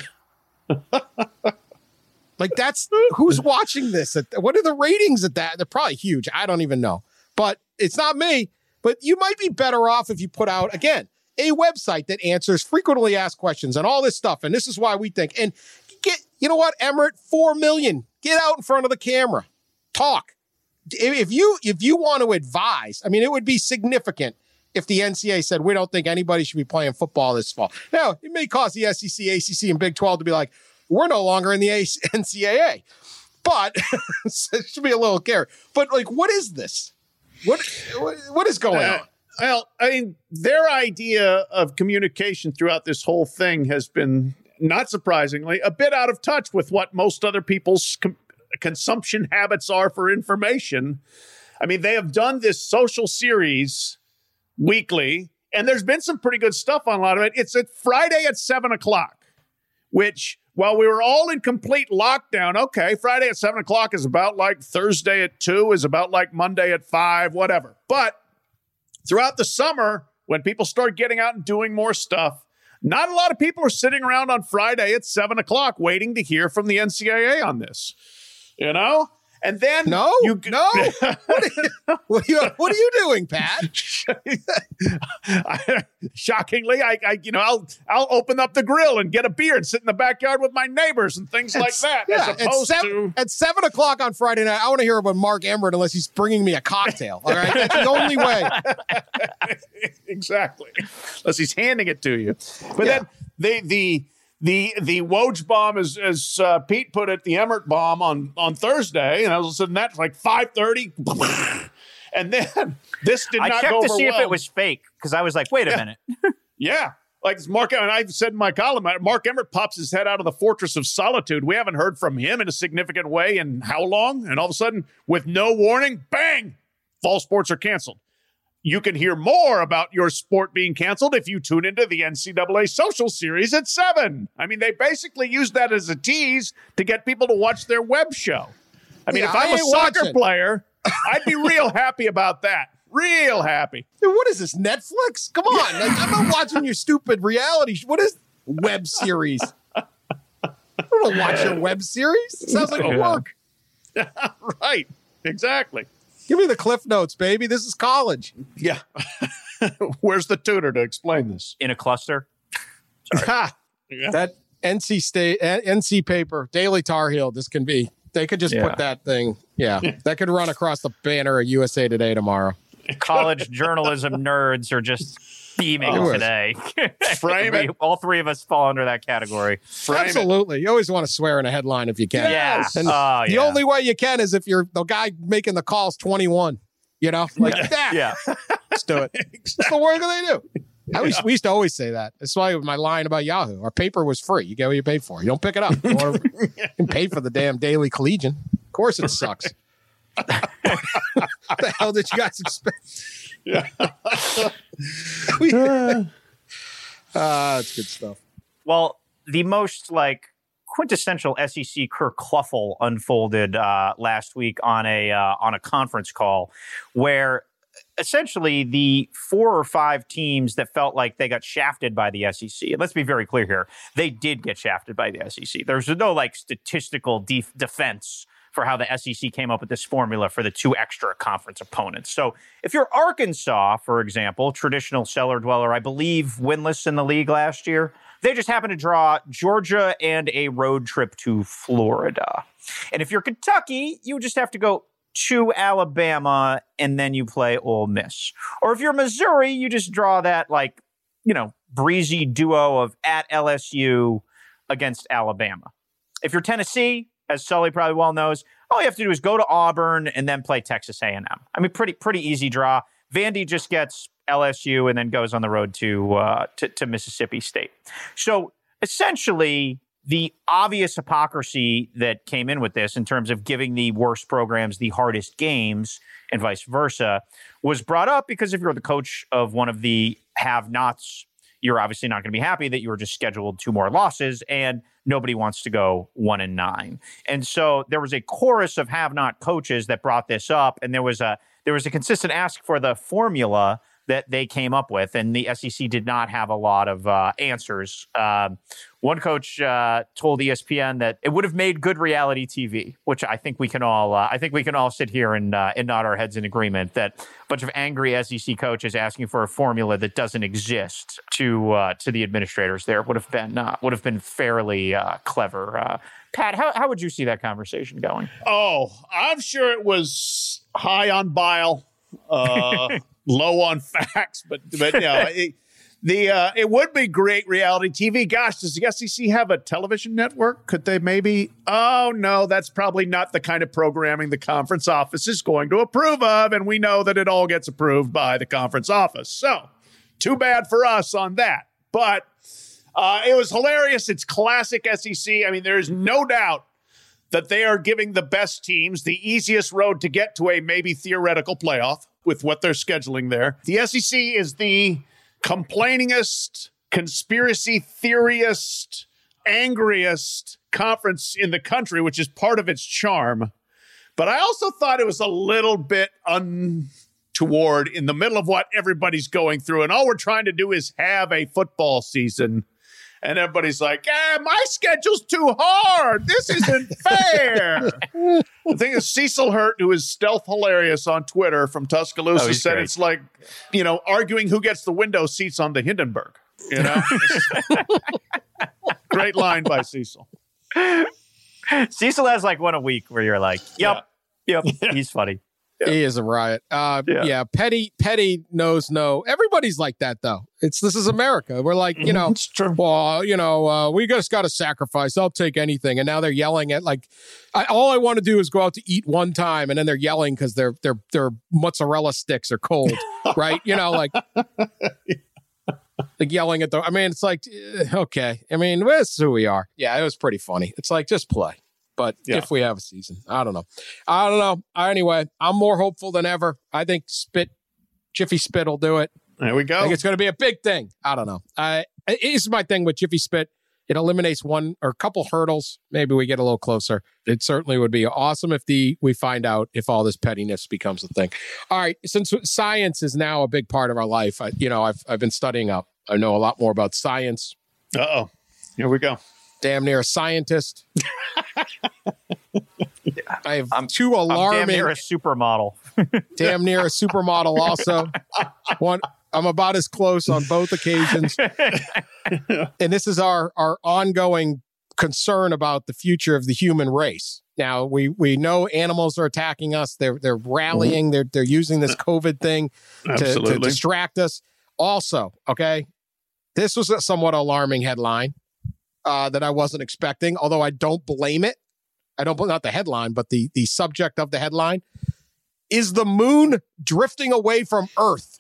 Like that's who's watching this? What are the ratings at that? They're probably huge. I don't even know. But it's not me. But you might be better off if you put out, again, a website that answers frequently asked questions and all this stuff. And this is why we think. And get, you know what, Emmert, four million. Get out in front of the camera. Talk. If you if you want to advise, I mean, it would be significant if the N C A A said, we don't think anybody should be playing football this fall. Now, it may cause the S E C, A C C, and Big twelve to be like, we're no longer in the N C A A. But it should be a little care. But like, what is this? What what is going Uh, on? Well, I mean, their idea of communication throughout this whole thing has been, not surprisingly, a bit out of touch with what most other people's com- consumption habits are for information. I mean, they have done this social series weekly, and there's been some pretty good stuff on a lot of it. It's at Friday at seven o'clock, which, while we were all in complete lockdown, okay, Friday at seven o'clock is about like Thursday at two, is about like Monday at five, whatever. But throughout the summer, when people start getting out and doing more stuff, not a lot of people are sitting around on Friday at seven o'clock waiting to hear from the N C A A on this, you know? And then No, you no. What are you, what are you, what are you doing, Pat? Shockingly, I, I, you know, I'll, I'll open up the grill and get a beer and sit in the backyard with my neighbors and things like that. Yeah, as at, opposed seven, to, at seven o'clock on Friday night, I want to hear about Mark Emmert unless he's bringing me a cocktail. All right, that's the only way. exactly, unless he's handing it to you. But Yeah. then the the the the Woj bomb, as as uh, Pete put it, the Emmert bomb on on Thursday, and I was sitting that's like five thirty, and then this did I not checked go to over see well. if it was fake because I was like, wait a Yeah. minute. Yeah. Like it's Mark, and I said in my column, Mark Emmert pops his head out of the fortress of solitude. We haven't heard from him in a significant way in how long? And all of a sudden, with no warning, bang, fall sports are canceled. You can hear more about your sport being canceled if you tune into the N C double A social series at seven. I mean, they basically use that as a tease to get people to watch their web show. I mean, Yeah, if I'm I a ain't soccer watching. player, I'd be real happy about that. Real happy. Dude, what is this, Netflix? Come on. Like, I'm not watching your stupid reality. Sh- what is web series? I don't want to watch your web series. It sounds like a work. Right. Exactly. Give me the Cliff Notes, baby. This is college. Yeah. Where's the tutor to explain this? In a cluster. Ha! Yeah. That N C State, uh, N C paper, Daily Tar Heel, this can be, they could just Yeah. put that thing. Yeah. That could run across the banner of U S A Today tomorrow. College journalism nerds are just beaming Oh, today. Frame We- it. All three of us fall under that category. Frame it. Absolutely. You always want to swear in a headline if you can. Yeah. And Oh, the yeah. only way you can is if you're the guy making the calls twenty-one. You know, like that. Yeah. Let's do it. That's the work they do. I used, we used to always say that. That's why my line about Yahoo. Our paper was free. You get what you paid for. You don't pick it up. You want to- you can pay for the damn Daily Collegian. Of course it sucks. What the hell did you guys expect? Yeah. We- Ah, it's good stuff. Well, the most like quintessential S E C kerfluffle unfolded uh, last week on a uh, on a conference call where essentially the four or five teams that felt like they got shafted by the S E C, and let's be very clear here, they did get shafted by the S E C. There's no like statistical def- defense for how the S E C came up with this formula for the two extra conference opponents. So if you're Arkansas, for example, traditional cellar dweller, I believe winless in the league last year, they just happen to draw Georgia and a road trip to Florida. And if you're Kentucky, you just have to go to Alabama and then you play Ole Miss. Or if you're Missouri, you just draw that like, you know, breezy duo of at L S U against Alabama. If you're Tennessee, as Sully probably well knows, all you have to do is go to Auburn and then play Texas A and M. I mean, pretty pretty easy draw. Vandy just gets L S U and then goes on the road to uh, to, to Mississippi State. So essentially, the obvious hypocrisy that came in with this in terms of giving the worst programs the hardest games and vice versa was brought up because if you're the coach of one of the have-nots, you're obviously not going to be happy that you were just scheduled two more losses, and nobody wants to go one and nine. And so there was a chorus of have-not coaches that brought this up, and there was a there was a consistent ask for the formula that they came up with, and the S E C did not have a lot of uh, answers. Um, one coach uh, told E S P N that it would have made good reality T V, which I think we can all uh, I think we can all sit here and uh, and nod our heads in agreement that a bunch of angry S E C coaches asking for a formula that doesn't exist to uh, to the administrators there would have been uh, would have been fairly uh, clever. Uh, Pat, how how would you see that conversation going? Oh, I'm sure it was high on bile. Uh, low on facts, but but you know, it, the uh, it would be great reality T V. Gosh, does the S E C have a television network? Could they maybe? Oh no, that's probably not the kind of programming the conference office is going to approve of, and we know that it all gets approved by the conference office. So, too bad for us on that. But uh, it was hilarious. It's classic S E C. I mean, there is no doubt that they are giving the best teams the easiest road to get to a maybe theoretical playoff with what they're scheduling there. The S E C is the complainingest, conspiracy theorist, angriest conference in the country, which is part of its charm. But I also thought it was a little bit untoward in the middle of what everybody's going through. And all we're trying to do is have a football season. And everybody's like, ah, my schedule's too hard. This isn't fair. The thing is, Cecil Hurt, who is stealth hilarious on Twitter from Tuscaloosa, oh, said great. It's like, you know, arguing who ggets the window seats on the Hindenburg. You know? Great line by Cecil. Cecil has like one a week where you're like, yep, yeah. yep, yeah. He's funny. Yeah. He is a riot. Uh, yeah. yeah, petty, petty knows no. Everybody's like that, though. It's this is America. We're like, you know, it's true. Well, you know, uh, we just got to sacrifice. I'll take anything. And now they're yelling at like, I, all I want to do is go out to eat one time, and then they're yelling because their their their mozzarella sticks are cold, right? You know, like. Like yelling at the. I mean, it's like, okay. I mean, this is who we are. Yeah, it was pretty funny. It's like just play. But yeah. If we have a season, I don't know. I don't know. Anyway, I'm more hopeful than ever. I think Spit, Jiffy Spit will do it. There we go. I think it's going to be a big thing. I don't know. I It's my thing with Jiffy Spit. It eliminates one or a couple hurdles. Maybe we get a little closer. It certainly would be awesome if the we find out if all this pettiness becomes a thing. All right. Since science is now a big part of our life, I, you know, I've I've been studying up. I know a lot more about science. Uh-oh. Here we go. Damn near a scientist. I have I'm, two alarming. I'm damn near a supermodel. Damn near a supermodel also. One, I'm about as close on both occasions. And this is our, our ongoing concern about the future of the human race. Now, we, we know animals are attacking us. They're they're rallying. Mm-hmm. They're they're using this COVID thing to, to distract us. Also, okay, this was a somewhat alarming headline. Uh, that I wasn't expecting, although I don't blame it. I don't, not the headline, but the, the subject of the headline. Is the moon drifting away from Earth?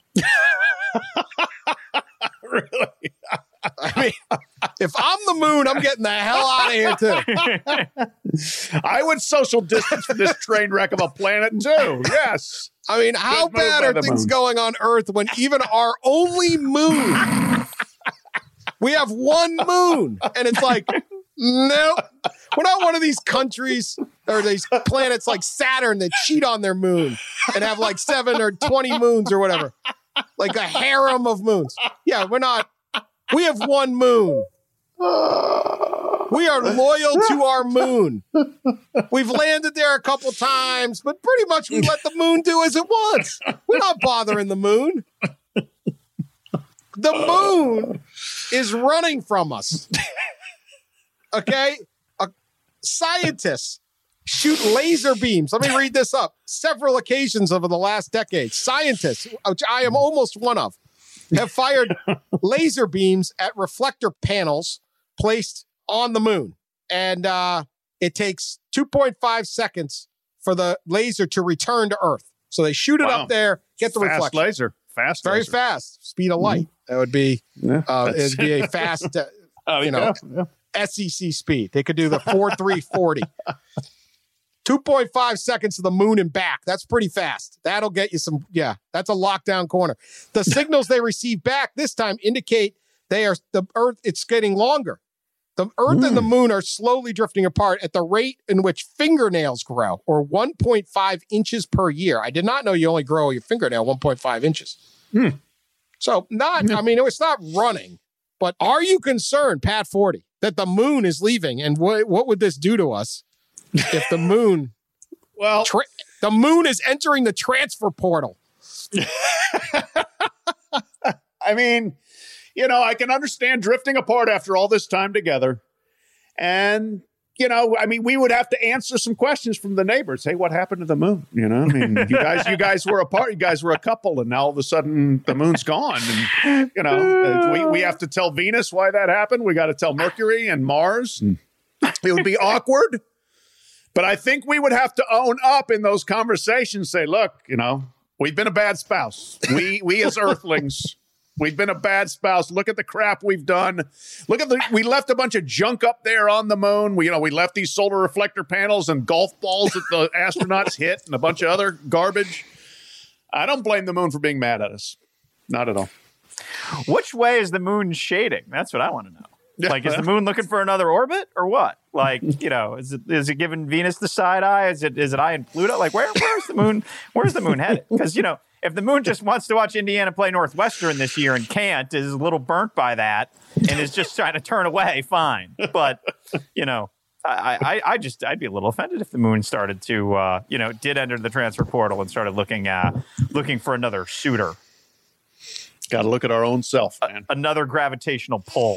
Really? I mean, if I'm the moon, I'm getting the hell out of here, too. I would social distance from this train wreck of a planet, too. Yes. I mean, how Good bad are things moon. going on Earth when even our only moon... We have one moon, and it's like No, we're not one of these countries or these planets like Saturn that cheat on their moon and have like seven or twenty moons or whatever, like a harem of moons. Yeah, we're not. We have one moon. We are loyal to our moon. We've landed there a couple times, but pretty much we let the moon do as it wants. We're not bothering the moon. The moon is running from us. Okay? Uh, scientists shoot laser beams. Let me read this up. Several occasions over the last decade, scientists, which I am almost one of, have fired laser beams at reflector panels placed on the moon. And uh, it takes two point five seconds for the laser to return to Earth. So they shoot it Wow. up there, get the Fast reflection. laser. Fast Very laser. fast. Speed of light. That would be, Yeah. uh, it'd be a fast, uh, Oh, you know, yeah. Yeah. S E C speed. They could do the four three forty. two point five seconds to the moon and back. That's pretty fast. That'll get you some, yeah, that's a lockdown corner. The signals they receive back this time indicate they are, the Earth, it's getting longer. The Earth mm. and the moon are slowly drifting apart at the rate in which fingernails grow, or one point five inches per year. I did not know you only grow your fingernail one point five inches. Mm. So not, I mean, it's not running, but are you concerned, Pat forty, that the moon is leaving? And what, what would this do to us if the moon, well, tra- the moon is entering the transfer portal? I mean, you know, I can understand drifting apart after all this time together. And, you know, I mean, we would have to answer some questions from the neighbors. Hey, what happened to the moon? You know, I mean, you guys, you guys were apart. You guys were a couple, and now all of a sudden the moon's gone. And, you know, we, we have to tell Venus why that happened. We got to tell Mercury and Mars. And it would be awkward. But I think we would have to own up in those conversations, say, look, you know, we've been a bad spouse. We, we as Earthlings, we've been a bad spouse. Look at the crap we've done. Look at the, we left a bunch of junk up there on the moon. We, you know, we left these solar reflector panels and golf balls that the astronauts hit and a bunch of other garbage. I don't blame the moon for being mad at us. Not at all. Which way is the moon shading? That's what I want to know. Like, is the moon looking for another orbit or what? Like, you know, is it is it giving Venus the side eye? Is it is it eyeing Pluto? Like, where where's the moon? Where's the moon headed? Because, you know, if the moon just wants to watch Indiana play Northwestern this year and can't, is a little burnt by that and is just trying to turn away, fine. But, you know, I, I, I just, I'd be a little offended if the moon started to, uh, you know, did enter the transfer portal and started looking, uh, looking for another suitor. Got to look at our own self, man. A, another gravitational pull.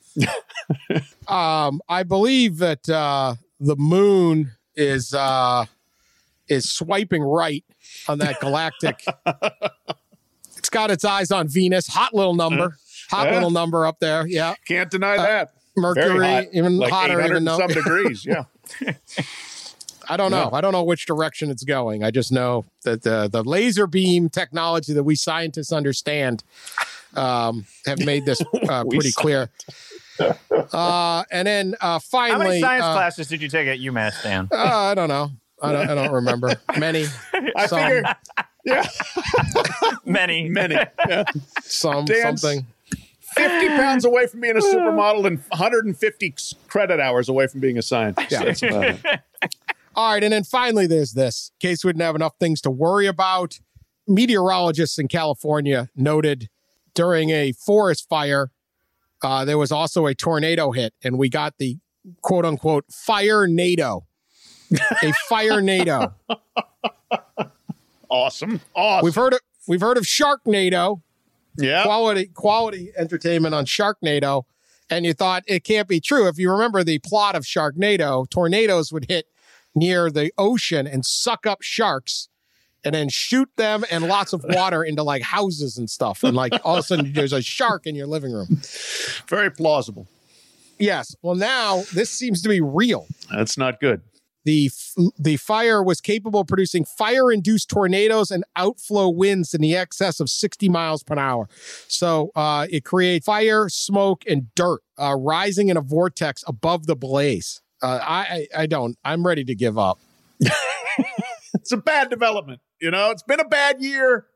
um, I believe that uh, the moon is uh, is swiping right on that galactic. It's got its eyes on Venus. Hot little number. Hot Yeah. little number up there. Yeah. Can't deny Uh, that. Mercury, Very hot. even like hotter, eight hundred even though some degrees. Yeah. I don't know. Yeah. I don't know which direction it's going. I just know that the the laser beam technology that we scientists understand um, have made this uh, We pretty clear. Uh, and then uh, finally, How many science uh, classes did you take at UMass, Dan? uh, I don't know. I don't. I don't remember. Many. I some, figure. Yeah. Many. Many. Yeah. some Dan's- something. fifty pounds away from being a supermodel and one hundred fifty credit hours away from being a scientist. Yeah. That's about it. All right, and then finally, there's this. In case we didn't have enough things to worry about, meteorologists in California noted during a forest fire, uh, there was also a tornado hit, and we got the quote unquote fire nado, a fire nado. Awesome. Awesome. We've heard of we've heard of Sharknado, yeah. quality quality entertainment on Sharknado, and you thought it can't be true. If you remember the plot of Sharknado, tornadoes would hit near the ocean and suck up sharks and then shoot them and lots of water into like houses and stuff. And like all of a sudden there's a shark in your living room. Very plausible. Yes. Well, now this seems to be real. That's not good. The the fire was capable of producing fire-induced tornadoes and outflow winds in the excess of sixty miles per hour. So uh, it creates fire, smoke, and dirt uh, rising in a vortex above the blaze. Uh, I, I I don't. I'm ready to give up. It's a bad development. You know, it's been a bad year.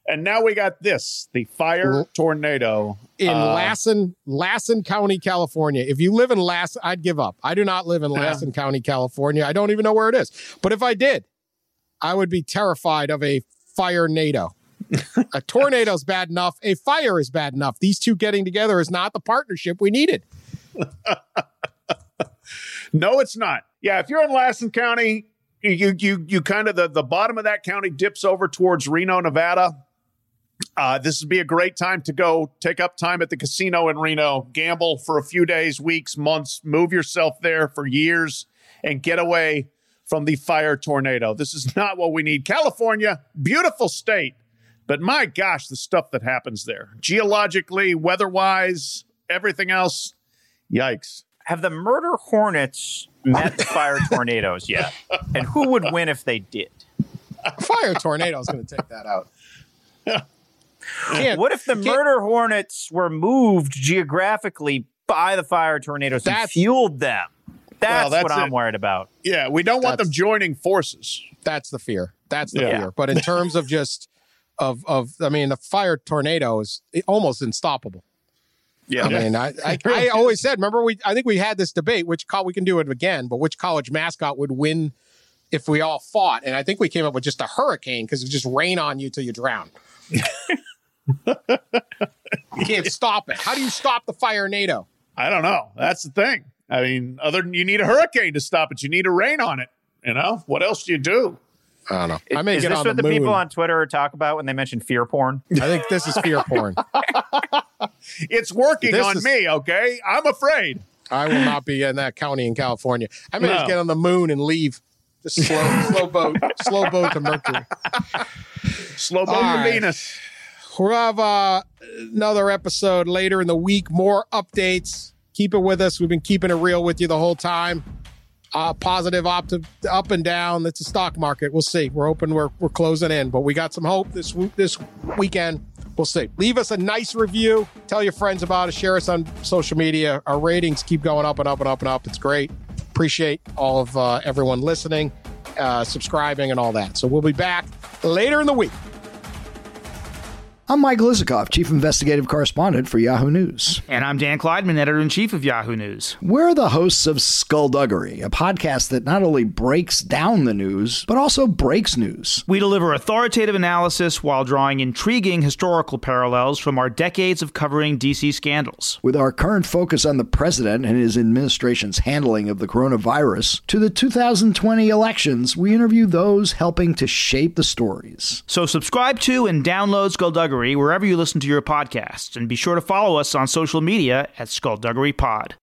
And now we got this, the fire tornado. In uh, Lassen, Lassen County, California. If you live in Lassen, I'd give up. I do not live in Lassen yeah. County, California. I don't even know where it is. But if I did, I would be terrified of a fire-nado. A tornado is bad enough. A fire is bad enough. These two getting together is not the partnership we needed. No, it's not. Yeah, if you're in Lassen County, you you you kind of the, the bottom of that county dips over towards Reno, Nevada. Uh, this would be a great time to go take up time at the casino in Reno, gamble for a few days, weeks, months, move yourself there for years, and get away from the fire tornado. This is not what we need. California, beautiful state, but my gosh, the stuff that happens there, geologically, weather-wise, everything else, yikes. Have the murder hornets met the fire tornadoes yet? And who would win if they did? Fire tornado is going to take that out. Can't, what if the murder hornets were moved geographically by the fire tornadoes and fueled them? That's, well, that's what I'm it. worried about. Yeah, we don't want that's, them joining forces. That's the fear. That's the yeah. fear. But in terms of just of of, I mean, the fire tornado is almost unstoppable. Yeah, I yeah. mean, I, I I always said, remember, we I think we had this debate, which co- we can do it again, but which college mascot would win if we all fought? And I think we came up with just a hurricane because it would just rain on you till you drown. You can't stop it. How do you stop the fire-nado? I don't know. That's the thing. I mean, other than you need a hurricane to stop it, you need a rain on it. You know, what else do you do? I don't know. I may is get this on what the, the moon. people on Twitter talk about when they mention fear porn? I think this is fear porn. It's working this on is, me, okay? I'm afraid. I will not be in that county in California. I may no. just get on the moon and leave. Just slow, slow boat, slow boat to Mercury. Slow boat to Venus. We'll have uh, another episode later in the week. More updates. Keep it with us. We've been keeping it real with you the whole time. Uh, positive, up, to, up and down. It's a stock market. We'll see. We're hoping we're we're closing in, but we got some hope this this weekend. We'll see. Leave us a nice review. Tell your friends about it. Share us on social media. Our ratings keep going up and up and up and up. It's great. Appreciate all of uh, everyone listening, uh, subscribing, and all that. So we'll be back later in the week. I'm Michael Isikoff, Chief Investigative Correspondent for Yahoo News. And I'm Dan Kleidman, Editor-in-Chief of Yahoo News. We're the hosts of Skullduggery, a podcast that not only breaks down the news, but also breaks news. We deliver authoritative analysis while drawing intriguing historical parallels from our decades of covering D C scandals. With our current focus on the president and his administration's handling of the coronavirus, to the two thousand twenty elections, we interview those helping to shape the stories. So subscribe to and download Skullduggery wherever you listen to your podcasts, and be sure to follow us on social media at Skullduggery Pod.